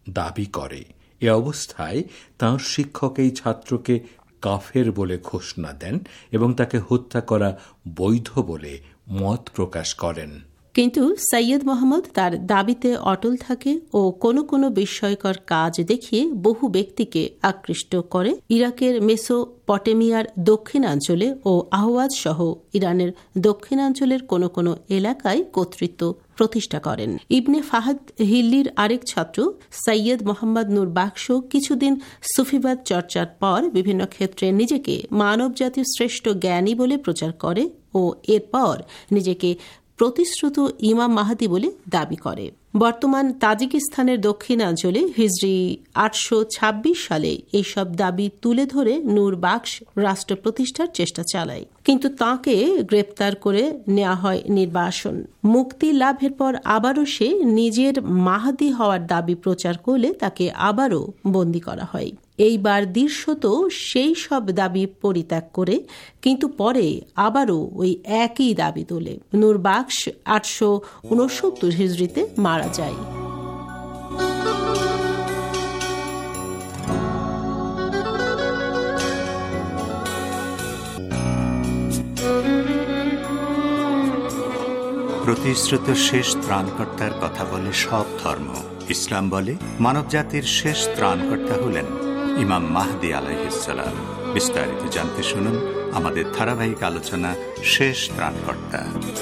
দাবি করে। এ অবস্থায় তাঁর শিক্ষক এই ছাত্রকে কাফের বলে ঘোষণা দেন এবং তাকে হত্যা করা বৈধ বলে মত প্রকাশ করেন। কিন্তু সৈয়দ মোহাম্মদ তার দাবিতে অটল থাকে ও কোনো কোনো বিস্ময়কর কাজ দেখিয়ে বহু ব্যক্তিকে আকৃষ্ট করে ইরাকের মেসোপটেমিয়ার দক্ষিণাঞ্চলে ও আহওয়াজ সহ ইরানের দক্ষিণাঞ্চলের কোনো কোনো এলাকায় কর্তৃত্ব প্রতিষ্ঠা করেন। ইবনে ফাহাদ হিল্লির আরেক ছাত্র সৈয়দ মোহাম্মদ নূর বাক্স কিছুদিন সুফিবাদ চর্চার পর বিভিন্ন ক্ষেত্রে নিজেকে মানব জাতির শ্রেষ্ঠ জ্ঞানী বলে প্রচার করে ও এরপর নিজেকে প্রতিশ্রুত ইমাম মাহাদি বলে দাবি করে। বর্তমান তাজিকিস্তানের দক্ষিণাঞ্চলে হিজরি আটশো ছাব্বিশ সালে এইসব দাবি তুলে ধরে নূর বাক্স রাষ্ট্র প্রতিষ্ঠার চেষ্টা চালায়, কিন্তু তাঁকে গ্রেপ্তার করে নেওয়া হয় নির্বাসন। মুক্তি লাভের পর আবারও সে নিজের মাহাদি হওয়ার দাবি প্রচার করলে তাকে আবারও বন্দী করা হয়। এইবার দৃশ্যত সেই সব দাবি পরিত্যাগ করে কিন্তু পরে আবারও ওই একই দাবি তোলে। নূর বাক্স আটশো উনসত্তর হিজড়িতে মারা যায়। প্রতিশ্রুত শেষ ত্রাণকর্তার কথা বলে সব ধর্ম। ইসলাম বলে মানবজাতির শেষ ত্রাণকর্তা হলেন ইমাম মাহদি আলাইহিস সালাম। বিস্তারিত জানতে শুনুন আমাদের ধারাবাহিক আলোচনা শেষ ত্রাণকর্তা।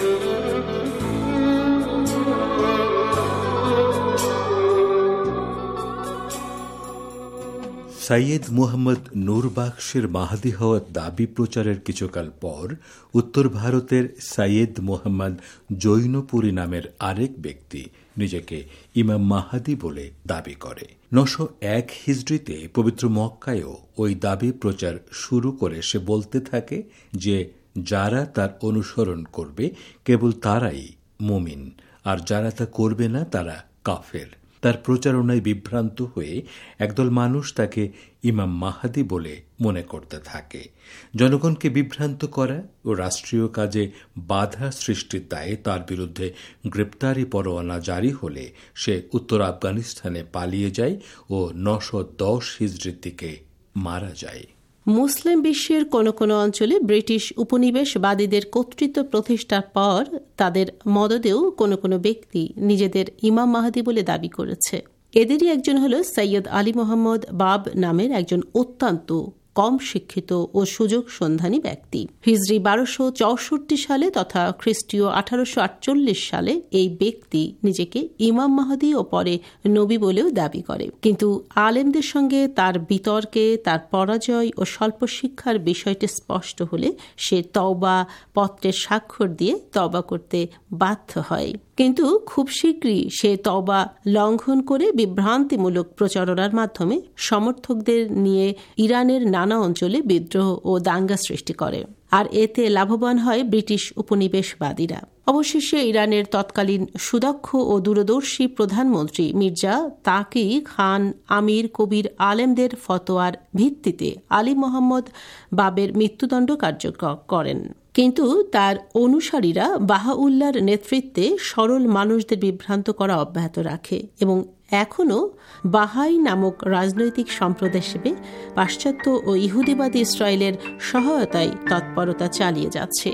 সৈয়দ মুহাম্মদ নূর বাক্সের মাহাদি হওয়ার দাবি প্রচারের কিছুকাল পর উত্তর ভারতের সৈয়দ মুহাম্মদ জৈনপুরী নামের আরেক ব্যক্তি নিজেকে ইমাম মাহাদি বলে দাবি করে। নশো এক হিজড়িতে পবিত্র মক্কায়ও ওই দাবি প্রচার শুরু করে সে বলতে থাকে যে যারা তার অনুসরণ করবে কেবল তারাই মুমিন, আর যারা তা করবে না তারা কাফের। তার প্রচারণায় বিভ্রান্ত হয়ে একদল মানুষ তাকে ইমাম মাহাদি বলে মনে করতে থাকে। জনগণকে বিভ্রান্ত করা ও রাষ্ট্রীয় কাজে বাধা সৃষ্টির দায়ে তার বিরুদ্ধে গ্রেপ্তারি পরোয়ানা জারি হলে সে উত্তর আফগানিস্তানে পালিয়ে যায় ও নশো দশ হিজড়ির দিকে মারা যায়। মুসলিম বিশ্বের কোনো কোনো অঞ্চলে ব্রিটিশ উপনিবেশবাদীদের কর্তৃত্ব প্রতিষ্ঠার পর তাদের মদদেও কোনো কোনো ব্যক্তি নিজেদের ইমাম মাহাদি বলে দাবি করেছে। এদেরই একজন হল সৈয়দ আলী মোহাম্মদ বাব নামের একজন অত্যন্ত কম শিক্ষিত ও সুযোগ সন্ধানী ব্যক্তি। হিজরি বারোশো চৌষট্টি সালে তথা খ্রিস্টীয় আঠারোশো আটচল্লিশ সালে এই ব্যক্তি নিজেকে ইমাম মাহাদি ও পরে নবী বলেও দাবি করে, কিন্তু আলেমদের সঙ্গে তার বিতর্কে তার পরাজয় ও স্বল্প শিক্ষার বিষয়টি স্পষ্ট হলে সে তওবা পত্রের স্বাক্ষর দিয়ে তওবা করতে বাধ্য হয়। কিন্তু খুব শীঘ্রই সে তওবা লঙ্ঘন করে বিভ্রান্তিমূলক প্রচারণার মাধ্যমে সমর্থকদের নিয়ে ইরানের নানা অঞ্চলে বিদ্রোহ ও দাঙ্গা সৃষ্টি করে, আর এতে লাভবান হয় ব্রিটিশ উপনিবেশবাদীরা। অবশেষে ইরানের তৎকালীন সুদক্ষ ও দূরদর্শী প্রধানমন্ত্রী মির্জা তাকি খান আমির কবির আলেমদের ফতোয়ার ভিত্তিতে আলী মোহাম্মদ বাবের মৃত্যুদণ্ড কার্যকর করেন, কিন্তু তার অনুসারীরা বাহাউল্লাহর নেতৃত্বে সরল মানুষদের বিভ্রান্ত করা অব্যাহত রাখে এবং এখনও বাহাই নামক রাজনৈতিক সম্প্রদায় হিসেবে পাশ্চাত্য ও ইহুদিবাদী ইসরায়েলের সহায়তায় তৎপরতা চালিয়ে যাচ্ছে।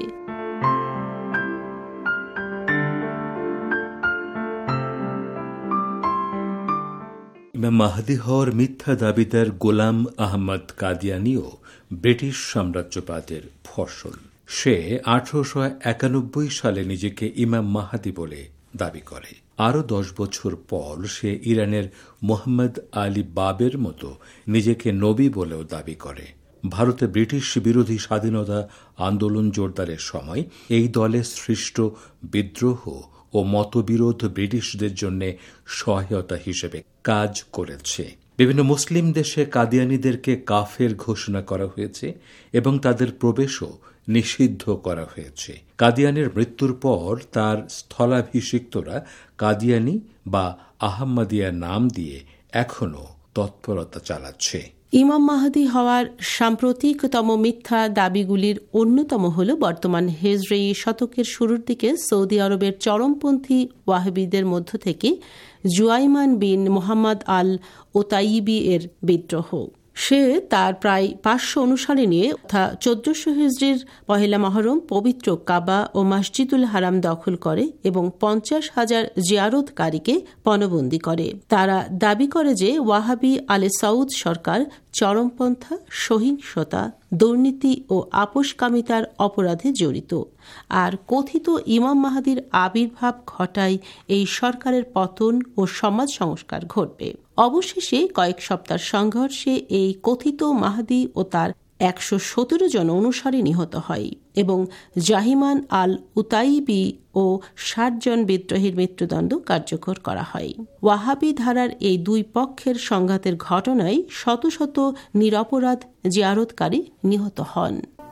ইমাম মাহাদি হওয়ার মিথ্যা দাবিদার গোলাম আহমদ কাদিয়ানিও ব্রিটিশ সাম্রাজ্যবাদের ফসল। সে আঠারোশো একানব্বই সালে নিজেকে ইমাম মাহাদি বলে দাবি করে। আরও দশ বছর পর সে ইরানের মোহাম্মদ আলী বাবের মতো নিজেকে নবী বলেও দাবি করে। ভারতে ব্রিটিশ বিরোধী স্বাধীনতা আন্দোলন জোরদারের সময় এই দলের সৃষ্ট বিদ্রোহ ও মতবিরোধ ব্রিটিশদের জন্য সহায়তা হিসেবে কাজ করেছে। বিভিন্ন মুসলিম দেশে কাদিয়ানীদেরকে কাফের ঘোষণা করা হয়েছে এবং তাদের প্রবেশও নিষিদ্ধ করা হয়েছে। কাদিয়ানের মৃত্যুর পর তার স্থলাভিষিক্তরা কাদিয়ানি বা আহমদিয়া নাম দিয়ে এখনও তৎপরতা চালাচ্ছে। ইমাম মাহদী হওয়ার সাম্প্রতিকতম মিথ্যা দাবিগুলির অন্যতম হল বর্তমান হিজরি শতকের শুরুর দিকে সৌদি আরবের চরমপন্থী ওয়াহাবিদের মধ্য থেকে জুয়াইমান বিন মোহাম্মদ আল ওতাইবি এর বিদ্রোহ। সে তার প্রায় পাঁচশো অনুসারী নিয়ে তথা চোদ্দশো হিজরির পহেলা মহরম পবিত্র কাবা ও মসজিদুল হারাম দখল করে এবং পঞ্চাশ হাজার জিয়ারতকারীকে পণবন্দী করে। তারা দাবি করে যে ওয়াহাবি আলে সাউদ সরকার চরমপন্থা, সহিংসতা, দুর্নীতি ও আপোষকামিতার অপরাধে জড়িত, আর কথিত ইমাম মাহদীর আবির্ভাব ঘটায় এই সরকারের পতন ও সমাজ সংস্কার ঘটবে। অবশেষে কয়েক সপ্তাহ সংঘর্ষে এই কথিত মাহদী ও তার একশো সতেরো জন অনুসারী নিহত হয় এবং জাহিমান আল উতাইবি ও ষাট জন বিদ্রোহীর মৃত্যুদণ্ড কার্যকর করা হয়। ওয়াহাবি ধারার এই দুই পক্ষের সংঘাতের ঘটনায় শত শত নিরপরাধ জিয়ারতকারী নিহত হন।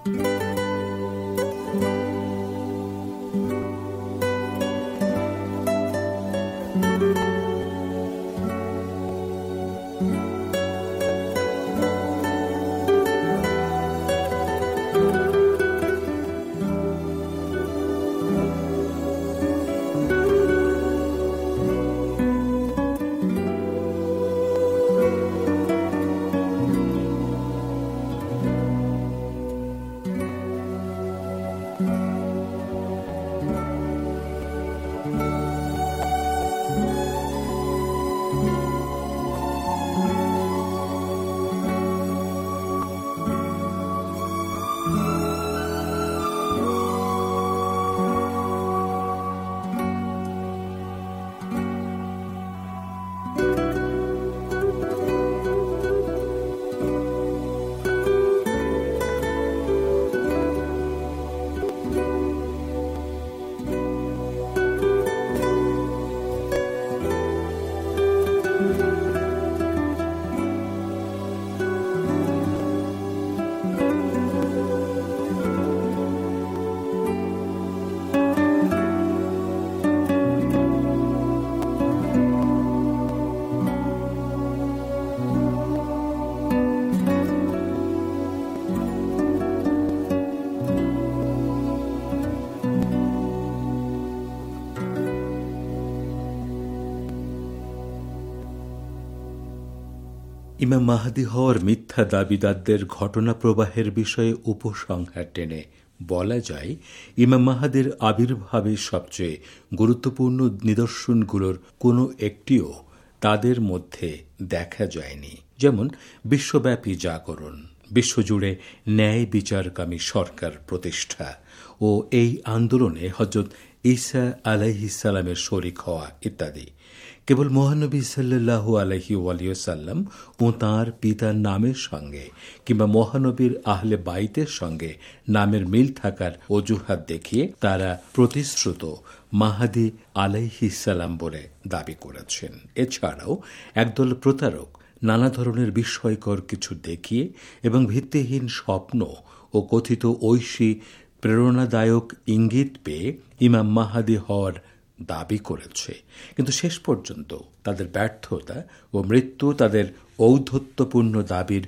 ইমাম মাহদী হওয়ার মিথ্যা দাবিদারদের ঘটনা প্রবাহের বিষয়ে উপসংহার টেনে বলা যায়, ইমাম মাহদীর আবির্ভাবের সবচেয়ে গুরুত্বপূর্ণ নিদর্শনগুলোর কোনো একটিও তাদের মধ্যে দেখা যায়নি। যেমন বিশ্বব্যাপী জাগরণ, বিশ্বজুড়ে ন্যায় বিচারকামী সরকার প্রতিষ্ঠা ও এই আন্দোলনে হযরত ঈসা আলাইহিস সালামের শরীক হওয়া ইত্যাদি। কেবল মহানবী সাল্লাল্লাহু আলাইহি ওয়াসাল্লাম ও তাঁর পিতার নামের সঙ্গে কিংবা মহানবীর আহলে বাইতের সঙ্গে নামের মিল থাকার অজুহাত দেখিয়ে তারা প্রতিশ্রুত মাহদী আলাইহিস সালাম বলে দাবি করেছেন। এছাড়াও একদল প্রতারক নানা ধরনের বিস্ময়কর কিছু দেখিয়ে এবং ভিত্তিহীন স্বপ্ন ও কথিত ঐশী প্রেরণাদায়ক ইঙ্গিত পেয়ে ইমাম মাহদী হওয়ার দাবি করেছে, কিন্তু শেষ পর্যন্ত তাদের ব্যর্থতা ও মৃত্যু তাদের ঔদ্ধত্যপূর্ণ দাবির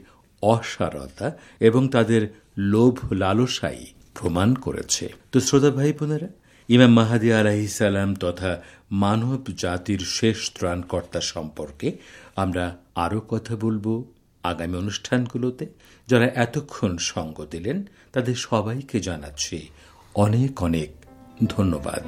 অসারতা এবং তাদের লোভ লালসাই প্রমাণ করেছে। তো শ্রোতা ভাই বোনেরা, ইমাম মাহদী আলাইহিস সালাম তথা মানব জাতির শেষ ত্রাণকর্তা সম্পর্কে আমরা আরও কথা বলবো আগামী অনুষ্ঠানগুলোতে। যারা এতক্ষণ সঙ্গ দিলেন তাদের সবাইকে জানাচ্ছি অনেক অনেক ধন্যবাদ।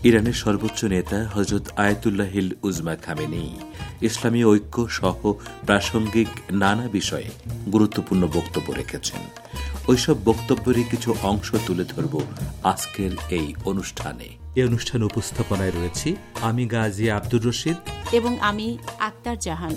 ইরানের সর্বোচ্চ নেতা হযরত আয়াতুল্লাহিল উজমা খামেনি ইসলামী ঐক্য সহ প্রাসঙ্গিক নানা বিষয়ে গুরুত্বপূর্ণ বক্তব্য রেখেছেন। ওইসব বক্তব্যেরই কিছু অংশ তুলে ধরব আজকের এই অনুষ্ঠানে। এই অনুষ্ঠান উপস্থাপনায় রয়েছি আমি গাজী আব্দুর রশিদ এবং আমি আক্তার জাহান।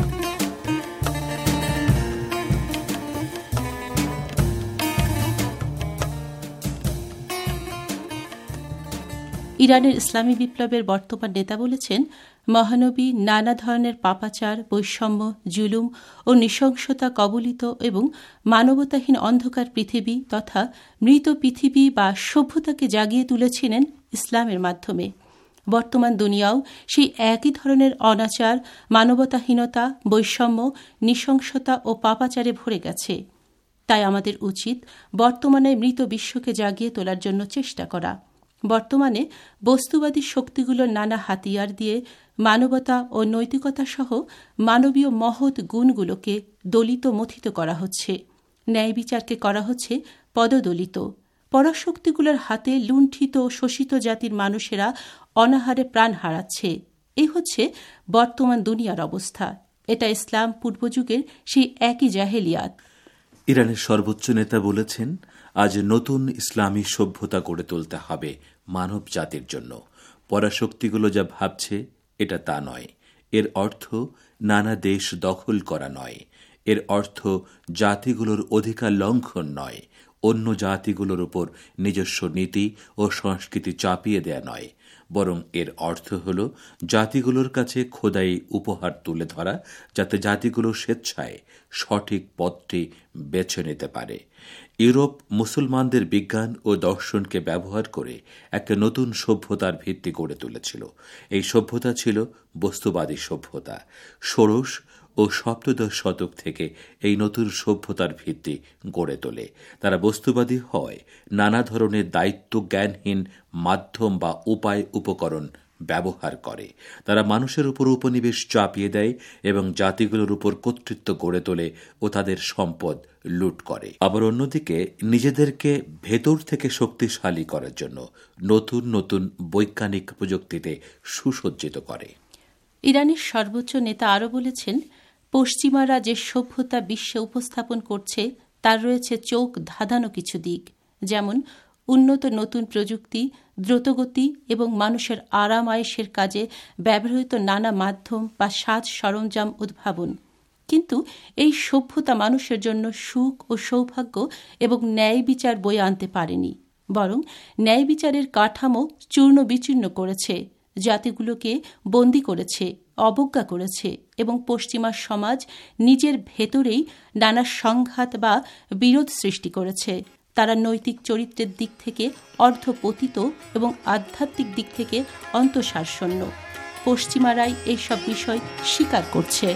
ইরানের ইসলামী বিপ্লবের বর্তমান নেতা বলেছেন, মহানবী নানা ধরনের পাপাচার, বৈষম্য, জুলুম ও নৃশংসতা কবলিত এবং মানবতাহীন অন্ধকার পৃথিবী তথা মৃত পৃথিবী বা সভ্যতাকে জাগিয়ে তুলেছিলেন ইসলামের মাধ্যমে। বর্তমান দুনিয়াও সেই একই ধরনের অনাচার, মানবতাহীনতা, বৈষম্য, নৃশংসতা ও পাপাচারে ভরে গেছে। তাই আমাদের উচিত বর্তমানে মৃত বিশ্বকে জাগিয়ে তোলার জন্য চেষ্টা করা। বর্তমানে বস্তুবাদী শক্তিগুলোর নানা হাতিয়ার দিয়ে মানবতা ও নৈতিকতা সহ মানবীয় মহৎ গুণগুলোকে দলিত মথিত করা হচ্ছে। ন্যায় বিচারকে করা হচ্ছে পদদলিত। পরাশক্তিগুলোর হাতে লুণ্ঠিত শোষিত জাতির মানুষেরা অনাহারে প্রাণ হারাচ্ছে। এই হচ্ছে বর্তমান দুনিয়ার অবস্থা। এটা ইসলাম পূর্বযুগের সেই একই জাহেলিয়াত। ইরানের সর্বোচ্চ নেতা বলেছেন, আজ নতুন ইসলামী সভ্যতা গড়ে তুলতে হবে মানব জাতির জন্য। পরাশক্তিগুলো যা ভাবছে এটা তা নয়। এর অর্থ নানা দেশ দখল করা নয়। এর অর্থ জাতিগুলোর অধিকার লঙ্ঘন নয়। অন্য জাতিগুলোর উপর নিজস্ব নীতি ও সংস্কৃতি চাপিয়ে দেয়া নয়। বরং এর অর্থ হল জাতিগুলোর কাছে খোদাই উপহার তুলে ধরা, যাতে জাতিগুলো স্বেচ্ছায় সঠিক পথটি বেছে নিতে পারে। ইউরোপ মুসলমানদের বিজ্ঞান ও দর্শনকে ব্যবহার করে একটা নতুন সভ্যতার ভিত্তি গড়ে তুলেছিল। এই সভ্যতা ছিল বস্তুবাদী সভ্যতা। ষোড়শ ও সপ্তদশ শতক থেকে এই নতুন সভ্যতার ভিত্তি গড়ে তোলে। তারা বস্তুবাদী হয়, নানা ধরনের দায়িত্ব জ্ঞানহীন মাধ্যম বা উপায় উপকরণ ব্যবহার করে। তারা মানুষের উপর উপনিবেশ চাপিয়ে দেয় এবং জাতিগুলোর উপর কর্তৃত্ব গড়ে তোলে ও তাদের সম্পদ লুট করে। আবার অন্যদিকে নিজেদেরকে ভেতর থেকে শক্তিশালী করার জন্য নতুন নতুন বৈজ্ঞানিক প্রযুক্তিতে সুসজ্জিত করে। ইরানের সর্বোচ্চ নেতা আরও বলেছেন, পশ্চিমারা যে সভ্যতা বিশ্বে উপস্থাপন করছে তার রয়েছে চোখ ধাঁধানো কিছু দিক, যেমন উন্নত নতুন প্রযুক্তি, দ্রুতগতি এবং মানুষের আরাম আয়েশের কাজে ব্যবহৃত নানা মাধ্যম বা সাজ সরঞ্জাম উদ্ভাবন। কিন্তু এই সভ্যতা মানুষের জন্য সুখ ও সৌভাগ্য এবং ন্যায় বিচার বয়ে আনতে পারেনি, বরং ন্যায় বিচারের কাঠামো চূর্ণ বিচূর্ণ করেছে, জাতিগুলোকে বন্দী করেছে, অবজ্ঞা করেছে এবং পশ্চিমা সমাজ নিজের ভেতরেই নানা সংঘাত বা বিরোধ সৃষ্টি করেছে। তারা নৈতিক চরিত্রের দিক থেকে অর্ধপতিত এবং আধ্যাত্মিক দিক থেকে অন্তঃসারশূন্য। পশ্চিমারাই এইসব বিষয় স্বীকার করছে।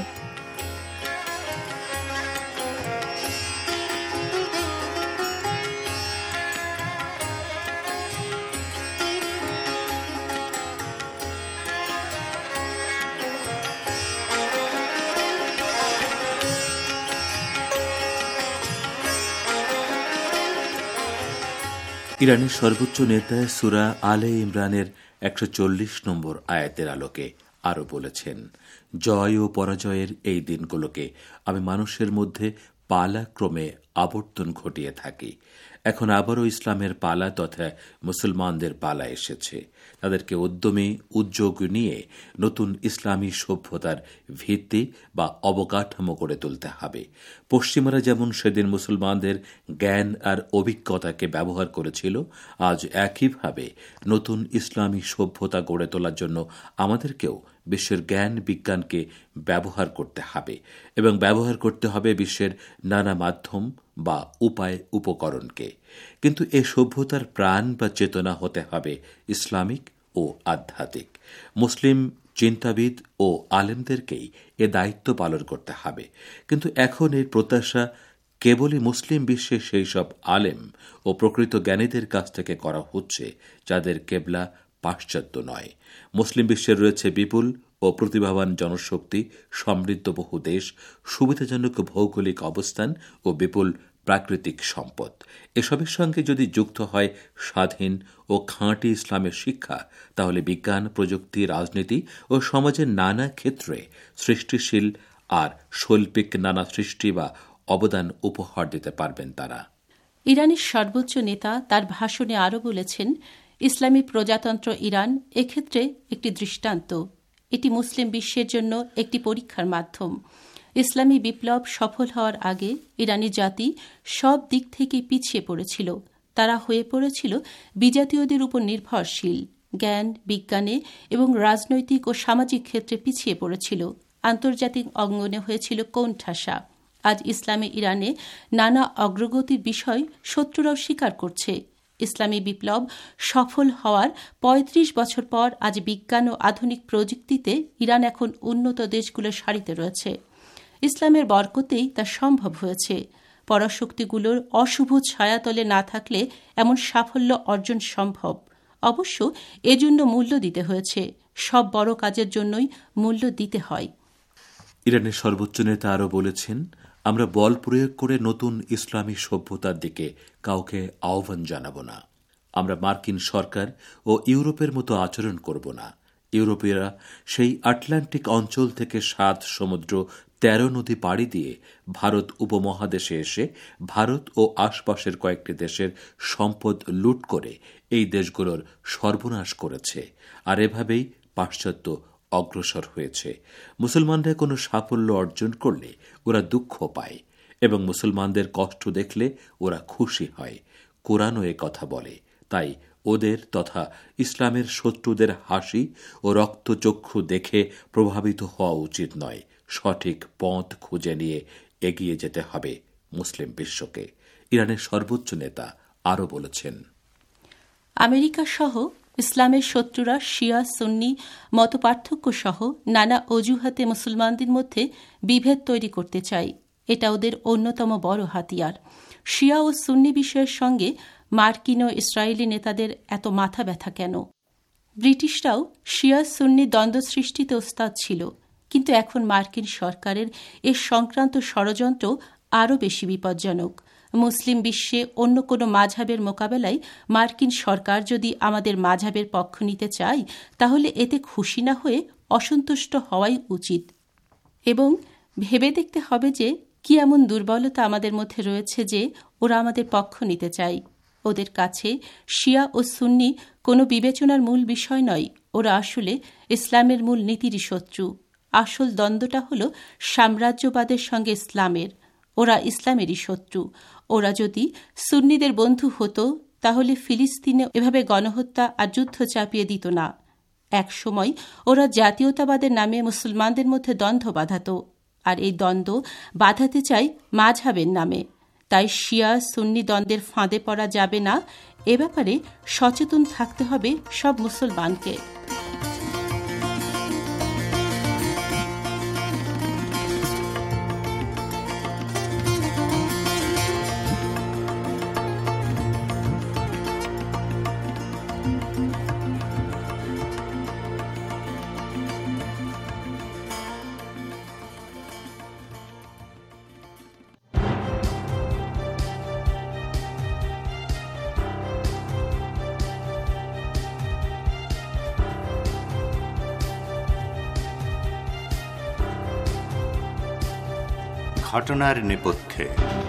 ইরানের সর্বোচ্চ নেতা সূরা আলে ইমরানের একশো চল্লিশ নম্বর আয়াতের আলোকে আরও বলেছেন, জয় ও পরাজয়ের এই দিনগুলোকে আমি মানুষের মধ্যে পালাক্রমে আবর্তন ঘটিয়ে থাকি। এখন আবারও ইসলামের পালা তথা মুসলমানদের পালা এসেছে। তাদেরকে উদ্যমী উদ্যোগ নিয়ে নতুন ইসলামী সভ্যতার ভিত্তি বা অবকাঠামো গড়ে তুলতে হবে। পশ্চিমারা যেমন সেদিন মুসলমানদের জ্ঞান আর অভিজ্ঞতাকে ব্যবহার করেছিল, আজ একইভাবে নতুন ইসলামী সভ্যতা গড়ে তোলার জন্য আমাদেরকেও বিশ্বের জ্ঞান বিজ্ঞানকে ব্যবহার করতে হবে এবং ব্যবহার করতে হবে বিশ্বের নানা মাধ্যম বা উপায় উপকরণকে। কিন্তু এ সভ্যতার প্রাণ বা চেতনা হতে হবে ইসলামিক ও আধ্যাত্মিক। মুসলিম চিন্তাবিদ ও আলেমদেরকেই এ দায়িত্ব পালন করতে হবে। কিন্তু এখন এই প্রত্যাশা কেবলই মুসলিম বিশ্বের সেই সব আলেম ও প্রকৃত জ্ঞানীদের কাছ থেকে করা হচ্ছে যাদের কেবলা পাশ্চাত্য নয়। মুসলিম বিশ্বের রয়েছে বিপুল ও প্রতিভাবান জনশক্তি, সমৃদ্ধ বহু দেশ, সুবিধাজনক ভৌগোলিক অবস্থান ও বিপুল প্রাকৃতিক সম্পদ। এসবের সঙ্গে যদি যুক্ত হয় স্বাধীন ও খাঁটি ইসলামের শিক্ষা, তাহলে বিজ্ঞান, প্রযুক্তি, রাজনীতি ও সমাজের নানা ক্ষেত্রে সৃষ্টিশীল আর শৈল্পিক নানা সৃষ্টি বা অবদান উপহার দিতে পারবেন তারা। ইরানের সর্বোচ্চ নেতা তার ভাষণে আরও বলেছেন, ইসলামী প্রজাতন্ত্র ইরান এক্ষেত্রে একটি দৃষ্টান্ত। এটি মুসলিম বিশ্বের জন্য একটি পরীক্ষার মাধ্যম। ইসলামী বিপ্লব সফল হওয়ার আগে ইরানি জাতি সব দিক থেকে পিছিয়ে পড়েছিল। তারা হয়ে পড়েছিল বিজাতীয়দের উপর নির্ভরশীল, জ্ঞান, বিজ্ঞানে এবং রাজনৈতিক ও সামাজিক ক্ষেত্রে পিছিয়ে পড়েছিল, আন্তর্জাতিক অঙ্গনে হয়েছিল কোণঠাসা। আজ ইসলামী ইরানে নানা অগ্রগতির বিষয় শত্রুরাও স্বীকার করছে। ইসলামী বিপ্লব সফল হওয়ার পঁয়ত্রিশ বছর পর আজ বিজ্ঞান ও আধুনিক প্রযুক্তিতে ইরান এখন উন্নত দেশগুলোর সারিতে রয়েছে। ইসলামের বরকতেই তা সম্ভব হয়েছে। পরাশক্তিগুলোর অশুভ ছায়াতলে না থাকলে এমন সাফল্য অর্জন সম্ভব। অবশ্য এজন্য মূল্য দিতে হয়েছে। সব বড় কাজের জন্যই মূল্য দিতে হয়। ইরানের সর্বোচ্চ নেতা আরও বলেছেন, আমরা বল প্রয়োগ করে নতুন ইসলামী সভ্যতার দিকে কাউকে আহ্বান জানাব না। আমরা মার্কিন সরকার ও ইউরোপের মতো আচরণ করব না। ইউরোপীয়রা সেই আটলান্টিক অঞ্চল থেকে সাত সমুদ্র, তেরো নদী পাড়ি দিয়ে ভারত উপমহাদেশে এসে ভারত ও আশপাশের কয়েকটি দেশের সম্পদ লুট করে এই দেশগুলোর সর্বনাশ করেছে, আর এভাবেই পাশ্চাত্য অগ্রসর হয়েছে। মুসলমানরা কোনো সাফল্য অর্জন করলে ওরা দুঃখ পায় এবং মুসলমানদের কষ্ট দেখলে ওরা খুশি হয়। কোরআনও এ কথা বলে। তাই ওদের তথা ইসলামের শত্রুদের হাসি ও রক্তচক্ষু দেখে প্রভাবিত হওয়া উচিত নয়। সঠিক পথ খুঁজে নিয়ে এগিয়ে যেতে হবে মুসলিম বিশ্বকে। ইরানের সর্বোচ্চ নেতা আরও বলেছেন, আমেরিকা সহ ইসলামের শত্রুরা শিয়া সুন্নি মতপার্থক্য সহ নানা অজুহাতে মুসলমানদের মধ্যে বিভেদ তৈরি করতে চায়। এটা ওদের অন্যতম বড় হাতিয়ার। শিয়া ও সুন্নি বিষয়ের সঙ্গে মার্কিন ও ইসরায়েলি নেতাদের এত মাথা ব্যথা কেন? ব্রিটিশরাও শিয়া সুন্নি দ্বন্দ্ব সৃষ্টিতে ওস্তাদ ছিল, কিন্তু এখন মার্কিন সরকারের এ সংক্রান্ত ষড়যন্ত্র আরও বেশি বিপজ্জনক। মুসলিম বিশ্বে অন্য কোনো মাঝহাবের মোকাবেলায় মার্কিন সরকার যদি আমাদের মাঝহাবের পক্ষ নিতে চায়, তাহলে এতে খুশি না হয়ে অসন্তুষ্ট হওয়াই উচিত। এবং ভেবে দেখতে হবে যে কি এমন দুর্বলতা আমাদের মধ্যে রয়েছে যে ওরা আমাদের পক্ষ নিতে চায়। ওদের কাছে শিয়া ও সুন্নি কোনো বিবেচনার মূল বিষয় নয়। ওরা আসলে ইসলামের মূল নীতিরই শত্রু। আসল দ্বন্দ্বটা হল সাম্রাজ্যবাদের সঙ্গে ইসলামের। ওরা ইসলামেরই শত্রু। ওরা যদি সুন্নিদের বন্ধু হতো, তাহলে ফিলিস্তিনে এভাবে গণহত্যা আর যুদ্ধ চাপিয়ে দিত না। এক সময় ওরা জাতীয়তাবাদের নামে মুসলমানদের মধ্যে দ্বন্দ্ব বাঁধাত, আর এই দ্বন্দ্ব বাঁধাতে চাই মাঝহাবের নামে। তাই শিয়া সুন্নি দ্বন্দ্বের ফাঁদে পড়া যাবে না। এ ব্যাপারে সচেতন থাকতে হবে সব মুসলমানকে। ঘটনার নেপথ্যে।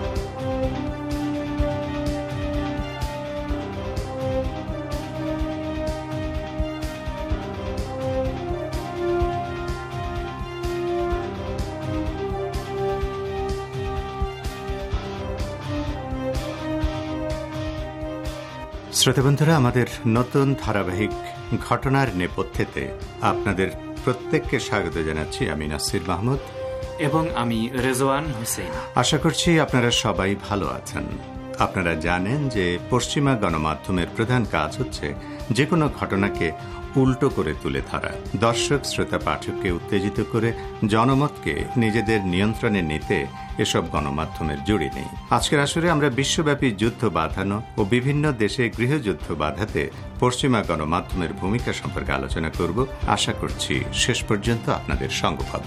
শ্রোতাবন্ধুরা, আমাদের নতুন ধারাবাহিক ঘটনার নেপথ্যেতে আপনাদের প্রত্যেককে স্বাগত জানাচ্ছি। আমি নাসির মাহমুদ এবং আমি রেজওয়ান হোসেন। আশা করছি আপনারা সবাই ভালো আছেন। আপনারা জানেন যে পশ্চিমা গণমাধ্যমের প্রধান কাজ হচ্ছে যে কোনো ঘটনাকে উল্টো করে তুলে ধরা, দর্শক শ্রোতা পাঠককে উত্তেজিত করে জনমতকে নিজেদের নিয়ন্ত্রণে নিতে এসব গণমাধ্যমের জুড়ি নেই। আজকের আসরে আমরা বিশ্বব্যাপী যুদ্ধ বাঁধানো ও বিভিন্ন দেশে গৃহযুদ্ধ বাঁধাতে পশ্চিমা গণমাধ্যমের ভূমিকা সম্পর্কে আলোচনা করব। আশা করছি শেষ পর্যন্ত আপনাদের সঙ্গ পাব।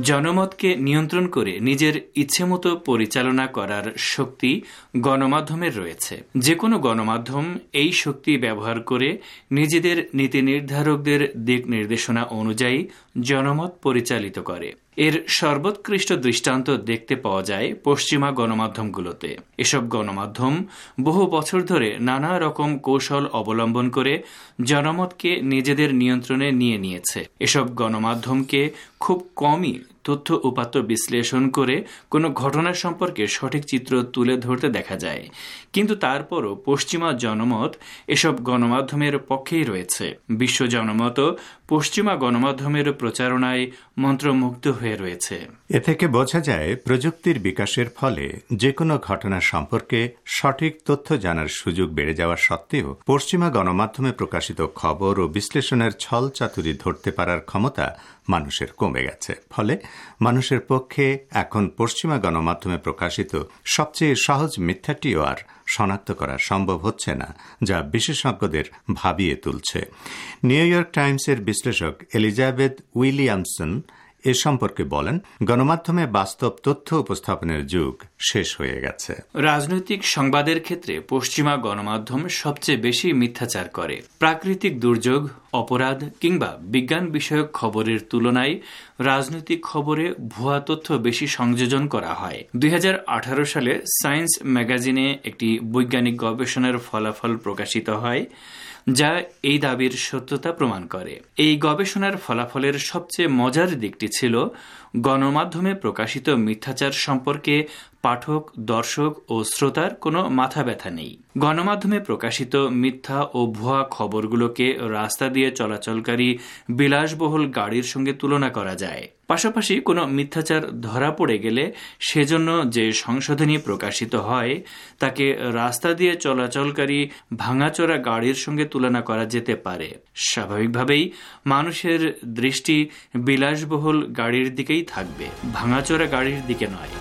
জনমতকে নিয়ন্ত্রণ করে নিজের ইচ্ছেমতো পরিচালনা করার শক্তি গণমাধ্যমের রয়েছে। যে কোনো গণমাধ্যম এই শক্তি ব্যবহার করে নিজেদের নীতি নির্ধারকদের দিক নির্দেশনা অনুযায়ী জনমত পরিচালিত করে। এর সর্বোৎকৃষ্ট দৃষ্টান্ত দেখতে পাওয়া যায় পশ্চিমা গণমাধ্যমগুলোতে। এসব গণমাধ্যম বহু বছর ধরে নানা রকম কৌশল অবলম্বন করে জনমতকে নিজেদের নিয়ন্ত্রণে নিয়ে নিয়েছে। এসব গণমাধ্যমকে খুব কমই তথ্য উপাত্ত বিশ্লেষণ করে কোনো ঘটনা সম্পর্কে সঠিক চিত্র তুলে ধরতে দেখা যায়, কিন্তু তারপরও পশ্চিমা জনমত এসব গণমাধ্যমের পক্ষেই রয়েছে। বিশ্ব জনমত পশ্চিমা গণমাধ্যমের প্রচারণায় মন্ত্রমুগ্ধ হয়ে রয়েছে। এ থেকে বোঝা যায় প্রযুক্তির বিকাশের ফলে যে কোনো ঘটনা সম্পর্কে সঠিক তথ্য জানার সুযোগ বেড়ে যাওয়া সত্ত্বেও পশ্চিমা গণমাধ্যমে প্রকাশিত খবর ও বিশ্লেষণের ছল চাতুরি ধরতে পারার ক্ষমতা মানুষের কমে গেছে। ফলে মানুষের পক্ষে এখন পশ্চিমা গণমাধ্যমে প্রকাশিত সবচেয়ে সহজ মিথ্যাটিও আর শনাক্ত করা সম্ভব হচ্ছে না, যা বিশেষজ্ঞদের ভাবিয়ে তুলছে। নিউ ইয়র্ক টাইমসের বিশ্লেষক এলিজাবেথ উইলিয়ামসন এ সম্পর্কে বলেন, গণমাধ্যমে বাস্তব তথ্য উপস্থাপনের যুগ শেষ হয়ে গেছে। রাজনৈতিক সংবাদের ক্ষেত্রে পশ্চিমা গণমাধ্যম সবচেয়ে বেশি মিথ্যাচার করে। প্রাকৃতিক দুর্যোগ, অপরাধ কিংবা বিজ্ঞান বিষয়ক খবরের তুলনায় রাজনৈতিক খবরে ভুয়া তথ্য বেশি সংযোজন করা হয়। দুই হাজার আঠারো সালে সায়েন্স ম্যাগাজিনে একটি বৈজ্ঞানিক গবেষণার ফলাফল প্রকাশিত হয়, যা এই দাবির সত্যতা প্রমাণ করে। এই গবেষণার ফলাফলের সবচেয়ে মজার দিকটি ছিল গণমাধ্যমে প্রকাশিত মিথ্যাচার সম্পর্কে পাঠক, দর্শক ও শ্রোতার কোনো মাথা ব্যথা নেই। গণমাধ্যমে প্রকাশিত মিথ্যা ও ভুয়া খবরগুলোকে রাস্তা দিয়ে চলাচলকারী বিলাসবহুল গাড়ির সঙ্গে তুলনা করা যায়। পাশাপাশি কোনো মিথ্যাচার ধরা পড়ে গেলে সেজন্য যে সংশোধনী প্রকাশিত হয় তাকে রাস্তা দিয়ে চলাচলকারী ভাঙাচোরা গাড়ির সঙ্গে তুলনা করা যেতে পারে। স্বাভাবিকভাবেই মানুষের দৃষ্টি বিলাসবহুল গাড়ির দিকেই থাকবে, ভাঙাচোরা গাড়ির দিকে নয়।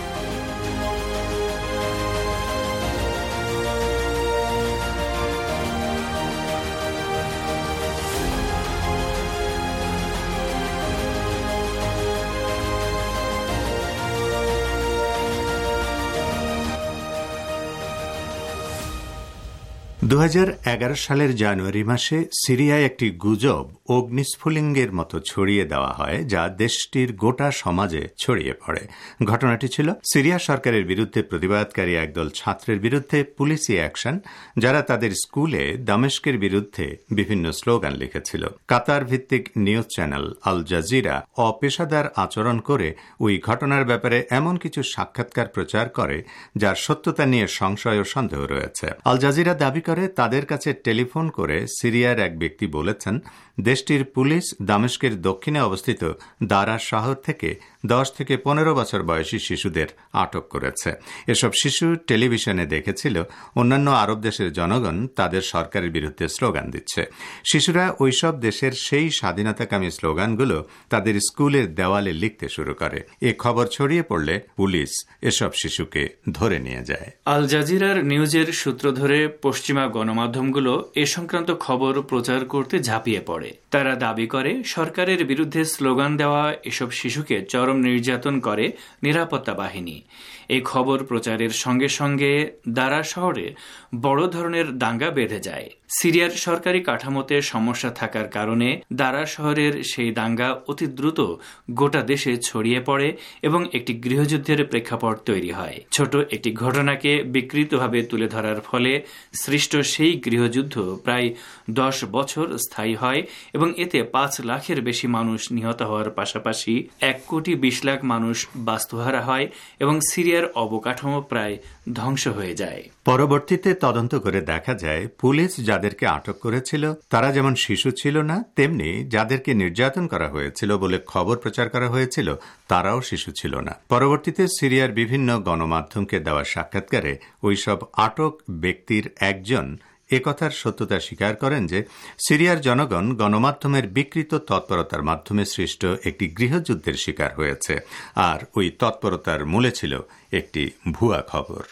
দু হাজার এগারো সালের জানুয়ারি মাসে সিরিয়ায় একটি গুজব অগ্নিস্ফুলিঙ্গের মতো ছড়িয়ে দেওয়া হয়, যা দেশটির গোটা সমাজে ছড়িয়ে পড়ে। ঘটনাটি ছিল সিরিয়া সরকারের বিরুদ্ধে প্রতিবাদকারী একদল ছাত্রের বিরুদ্ধে পুলিশি অ্যাকশন, যারা তাদের স্কুলে দামেস্কের বিরুদ্ধে বিভিন্ন স্লোগান লিখেছিল। কাতার ভিত্তিক নিউজ চ্যানেল আল জাজিরা অপেশাদার আচরণ করে ওই ঘটনার ব্যাপারে এমন কিছু সাক্ষাৎকার প্রচার করে যার সত্যতা নিয়ে সংশয় ও সন্দেহ রয়েছে। আল জাজিরা দাবি করে তাদের কাছে টেলিফোন করে সিরিয়ার এক ব্যক্তি বলেছেন, দেশটির পুলিশ দামেস্কের দক্ষিণে অবস্থিত দারা শহর থেকে দশ থেকে পনেরো বছর বয়সী শিশুদের আটক করেছে। এসব শিশু টেলিভিশনে দেখেছিল অন্যান্য আরব দেশের জনগণ তাদের সরকারের বিরুদ্ধে স্লোগান দিচ্ছে। শিশুরা ওইসব দেশের সেই স্বাধীনতাকামী স্লোগানগুলো তাদের স্কুলের দেওয়ালে লিখতে শুরু করে। এ খবর ছড়িয়ে পড়লে পুলিশ এসব শিশুকে ধরে নিয়ে যায়। আল জাজিরার নিউজের সূত্র ধরে পশ্চিমা গণমাধ্যমগুলো এ সংক্রান্ত খবর প্রচার করতে ঝাঁপিয়ে পড়ে। তারা দাবি করে সরকারের বিরুদ্ধে স্লোগান দেওয়া এসব শিশুকে চরম নির্যাতন করে নিরাপত্তা বাহিনী। এই খবর প্রচারের সঙ্গে সঙ্গে দারা শহরে বড় ধরনের দাঙ্গা বেঁধে যায়। সিরিয়ার সরকারি কাঠামোতে সমস্যা থাকার কারণে দারা শহরের সেই দাঙ্গা অতি দ্রুত গোটা দেশে ছড়িয়ে পড়ে এবং একটি গৃহযুদ্ধের প্রেক্ষাপট তৈরি হয়। ছোট একটি ঘটনাকে বিকৃতভাবে তুলে ধরার ফলে সৃষ্ট সেই গৃহযুদ্ধ প্রায় দশ বছর স্থায়ী হয় এবং এতে পাঁচ লাখের বেশি মানুষ নিহত হওয়ার পাশাপাশি এক কোটি বিশ লাখ মানুষ বাস্তুহারা হয় এবং সিরিয়ার অবকাঠামো প্রায় ধ্বংস হয়ে যায়। পরবর্তীতে তদন্ত করে দেখা যায় পুলিশ যাদেরকে আটক করেছিল তারা যেমন শিশু ছিল না, তেমনি যাদেরকে নির্যাতন করা হয়েছিল বলে খবর প্রচার করা হয়েছিল তারাও শিশু ছিল না। পরবর্তীতে সিরিয়ার বিভিন্ন গণমাধ্যমকে দেওয়া সাক্ষাৎকারে ওইসব আটক ব্যক্তির একজন একথার সত্যতা স্বীকার করেন যে সিরিয়ার জনগণ গণমাধ্যমের বিকৃত তৎপরতার মাধ্যমে সৃষ্ট একটি গৃহযুদ্ধের শিকার হয়েছে, আর ওই তৎপরতার মূলে ছিল একটি ভুয়া খবর।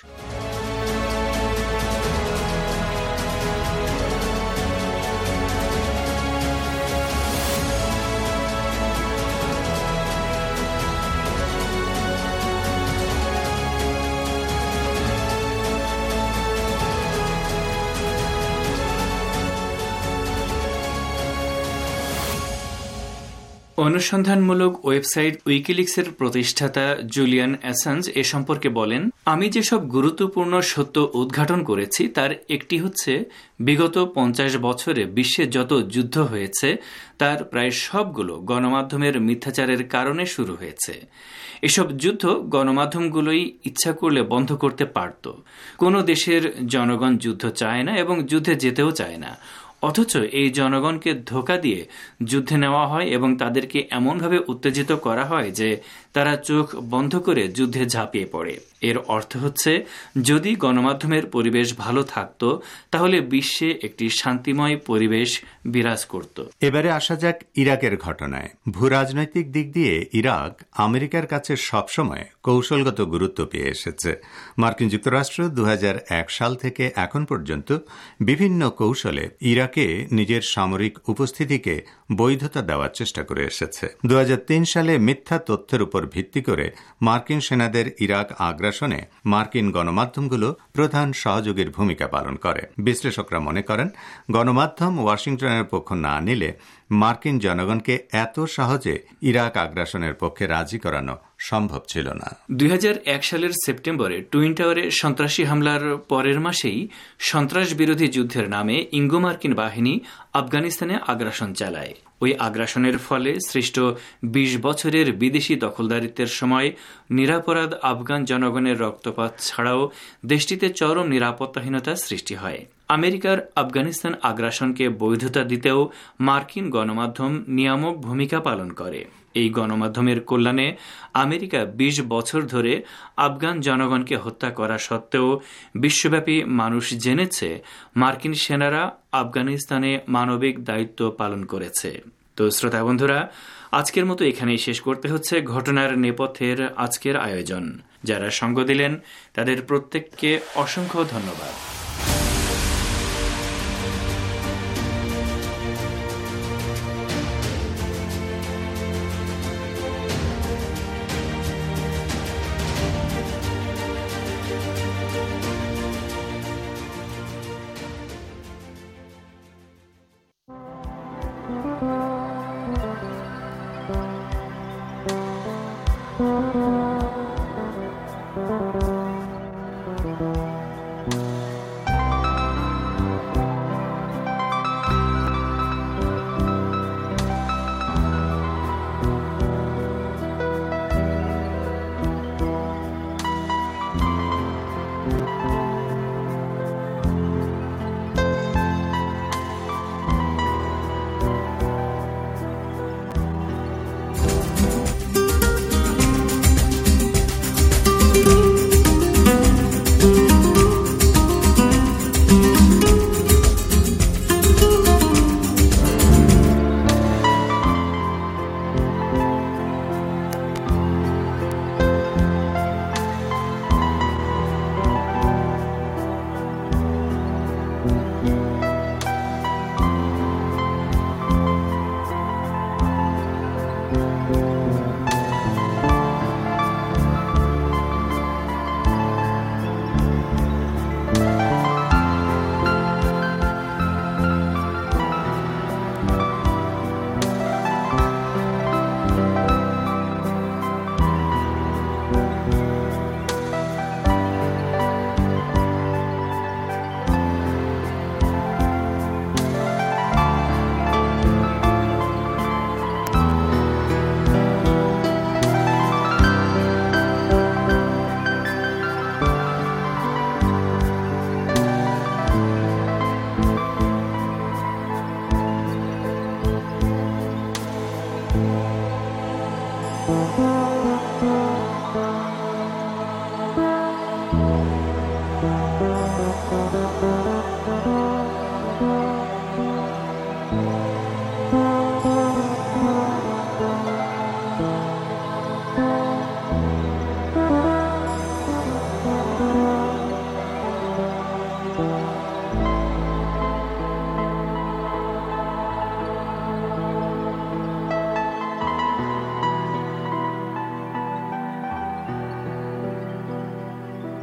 অনুসন্ধানমূলক ওয়েবসাইট উইকিলিক্সের প্রতিষ্ঠাতা জুলিয়ান অ্যাসাঞ্জ এ সম্পর্কে বলেন, আমি যেসব গুরুত্বপূর্ণ সত্য উদ্ঘাটন করেছি তার একটি হচ্ছে বিগত পঞ্চাশ বছরে বিশ্বে যত যুদ্ধ হয়েছে তার প্রায় সবগুলো গণমাধ্যমের মিথ্যাচারের কারণে শুরু হয়েছে। এসব যুদ্ধ গণমাধ্যমগুলোই ইচ্ছা করলে বন্ধ করতে পারত। কোনো দেশের জনগণ যুদ্ধ চায় না এবং যুদ্ধে যেতেও চায় না, অথচ এই জনগণকে ধোঁকা দিয়ে যুদ্ধে নেওয়া হয় এবং তাদেরকে এমনভাবে উত্তেজিত করা হয় যে তারা চোখ বন্ধ করে যুদ্ধে ঝাঁপিয়ে পড়ে। এর অর্থ হচ্ছে যদি গণমাধ্যমের পরিবেশ ভালো থাকত তাহলে বিশ্বে একটি শান্তিময় পরিবেশ বিরাজ করত। এবারে আসা যাক ইরাকের ঘটনায়। ভূ রাজনৈতিক দিক দিয়ে ইরাক আমেরিকার কাছে সবসময় কৌশলগত গুরুত্ব পেয়ে এসেছে। মার্কিন যুক্তরাষ্ট্র দু হাজার এক সাল থেকে এখন পর্যন্ত বিভিন্ন কৌশলে ইরাকে নিজের সামরিক উপস্থিতিকে বৈধতা দেওয়ার চেষ্টা করে এসেছে। দু হাজার তিন সালে মিথ্যা তথ্যের উপর ভিত্তি করে মার্কিন সেনাদের ইরাক আগ্রাসনে মার্কিন গণমাধ্যমগুলো প্রধান সহযোগীর ভূমিকা পালন করে। বিশ্লেষকরা মনে করেন গণমাধ্যম ওয়াশিংটনের পক্ষ না নিলে মার্কিন জনগণকে এত সহজে ইরাক আগ্রাসনের পক্ষে রাজি করানো সম্ভব ছিল না। দুই হাজার এক সালের সেপ্টেম্বরে টুইন টাওয়ারে সন্ত্রাসী হামলার পরের মাসেই সন্ত্রাস বিরোধী যুদ্ধের নামে ইঙ্গো মার্কিন বাহিনী আফগানিস্তানে আগ্রাসন চালায়। ওই আগ্রাসনের ফলে সৃষ্ট বিশ বছরের বিদেশি দখলদারিত্বের সময় নিরাপরাধ আফগান জনগণের রক্তপাত ছাড়াও দেশটিতে চরম নিরাপত্তাহীনতা সৃষ্টি হয়। আমেরিকার আফগানিস্তান আগ্রাসনকে বৈধতা দিতেও মার্কিন গণমাধ্যম নিয়ামক ভূমিকা পালন করে। এই গণমাধ্যমের কল্যাণে আমেরিকা বিশ বছর ধরে আফগান জনগণকে হত্যা করা সত্ত্বেও বিশ্বব্যাপী মানুষ জেনেছে মার্কিন সেনারা আফগানিস্তানে মানবিক দায়িত্ব পালন করেছে। তো শ্রোতা বন্ধুরা, আজকের মতো এখানেই শেষ করতে হচ্ছে ঘটনার নেপথ্যের আজকের আয়োজন। যারা সঙ্গ দিলেন তাদের প্রত্যেককে অসংখ্য ধন্যবাদ।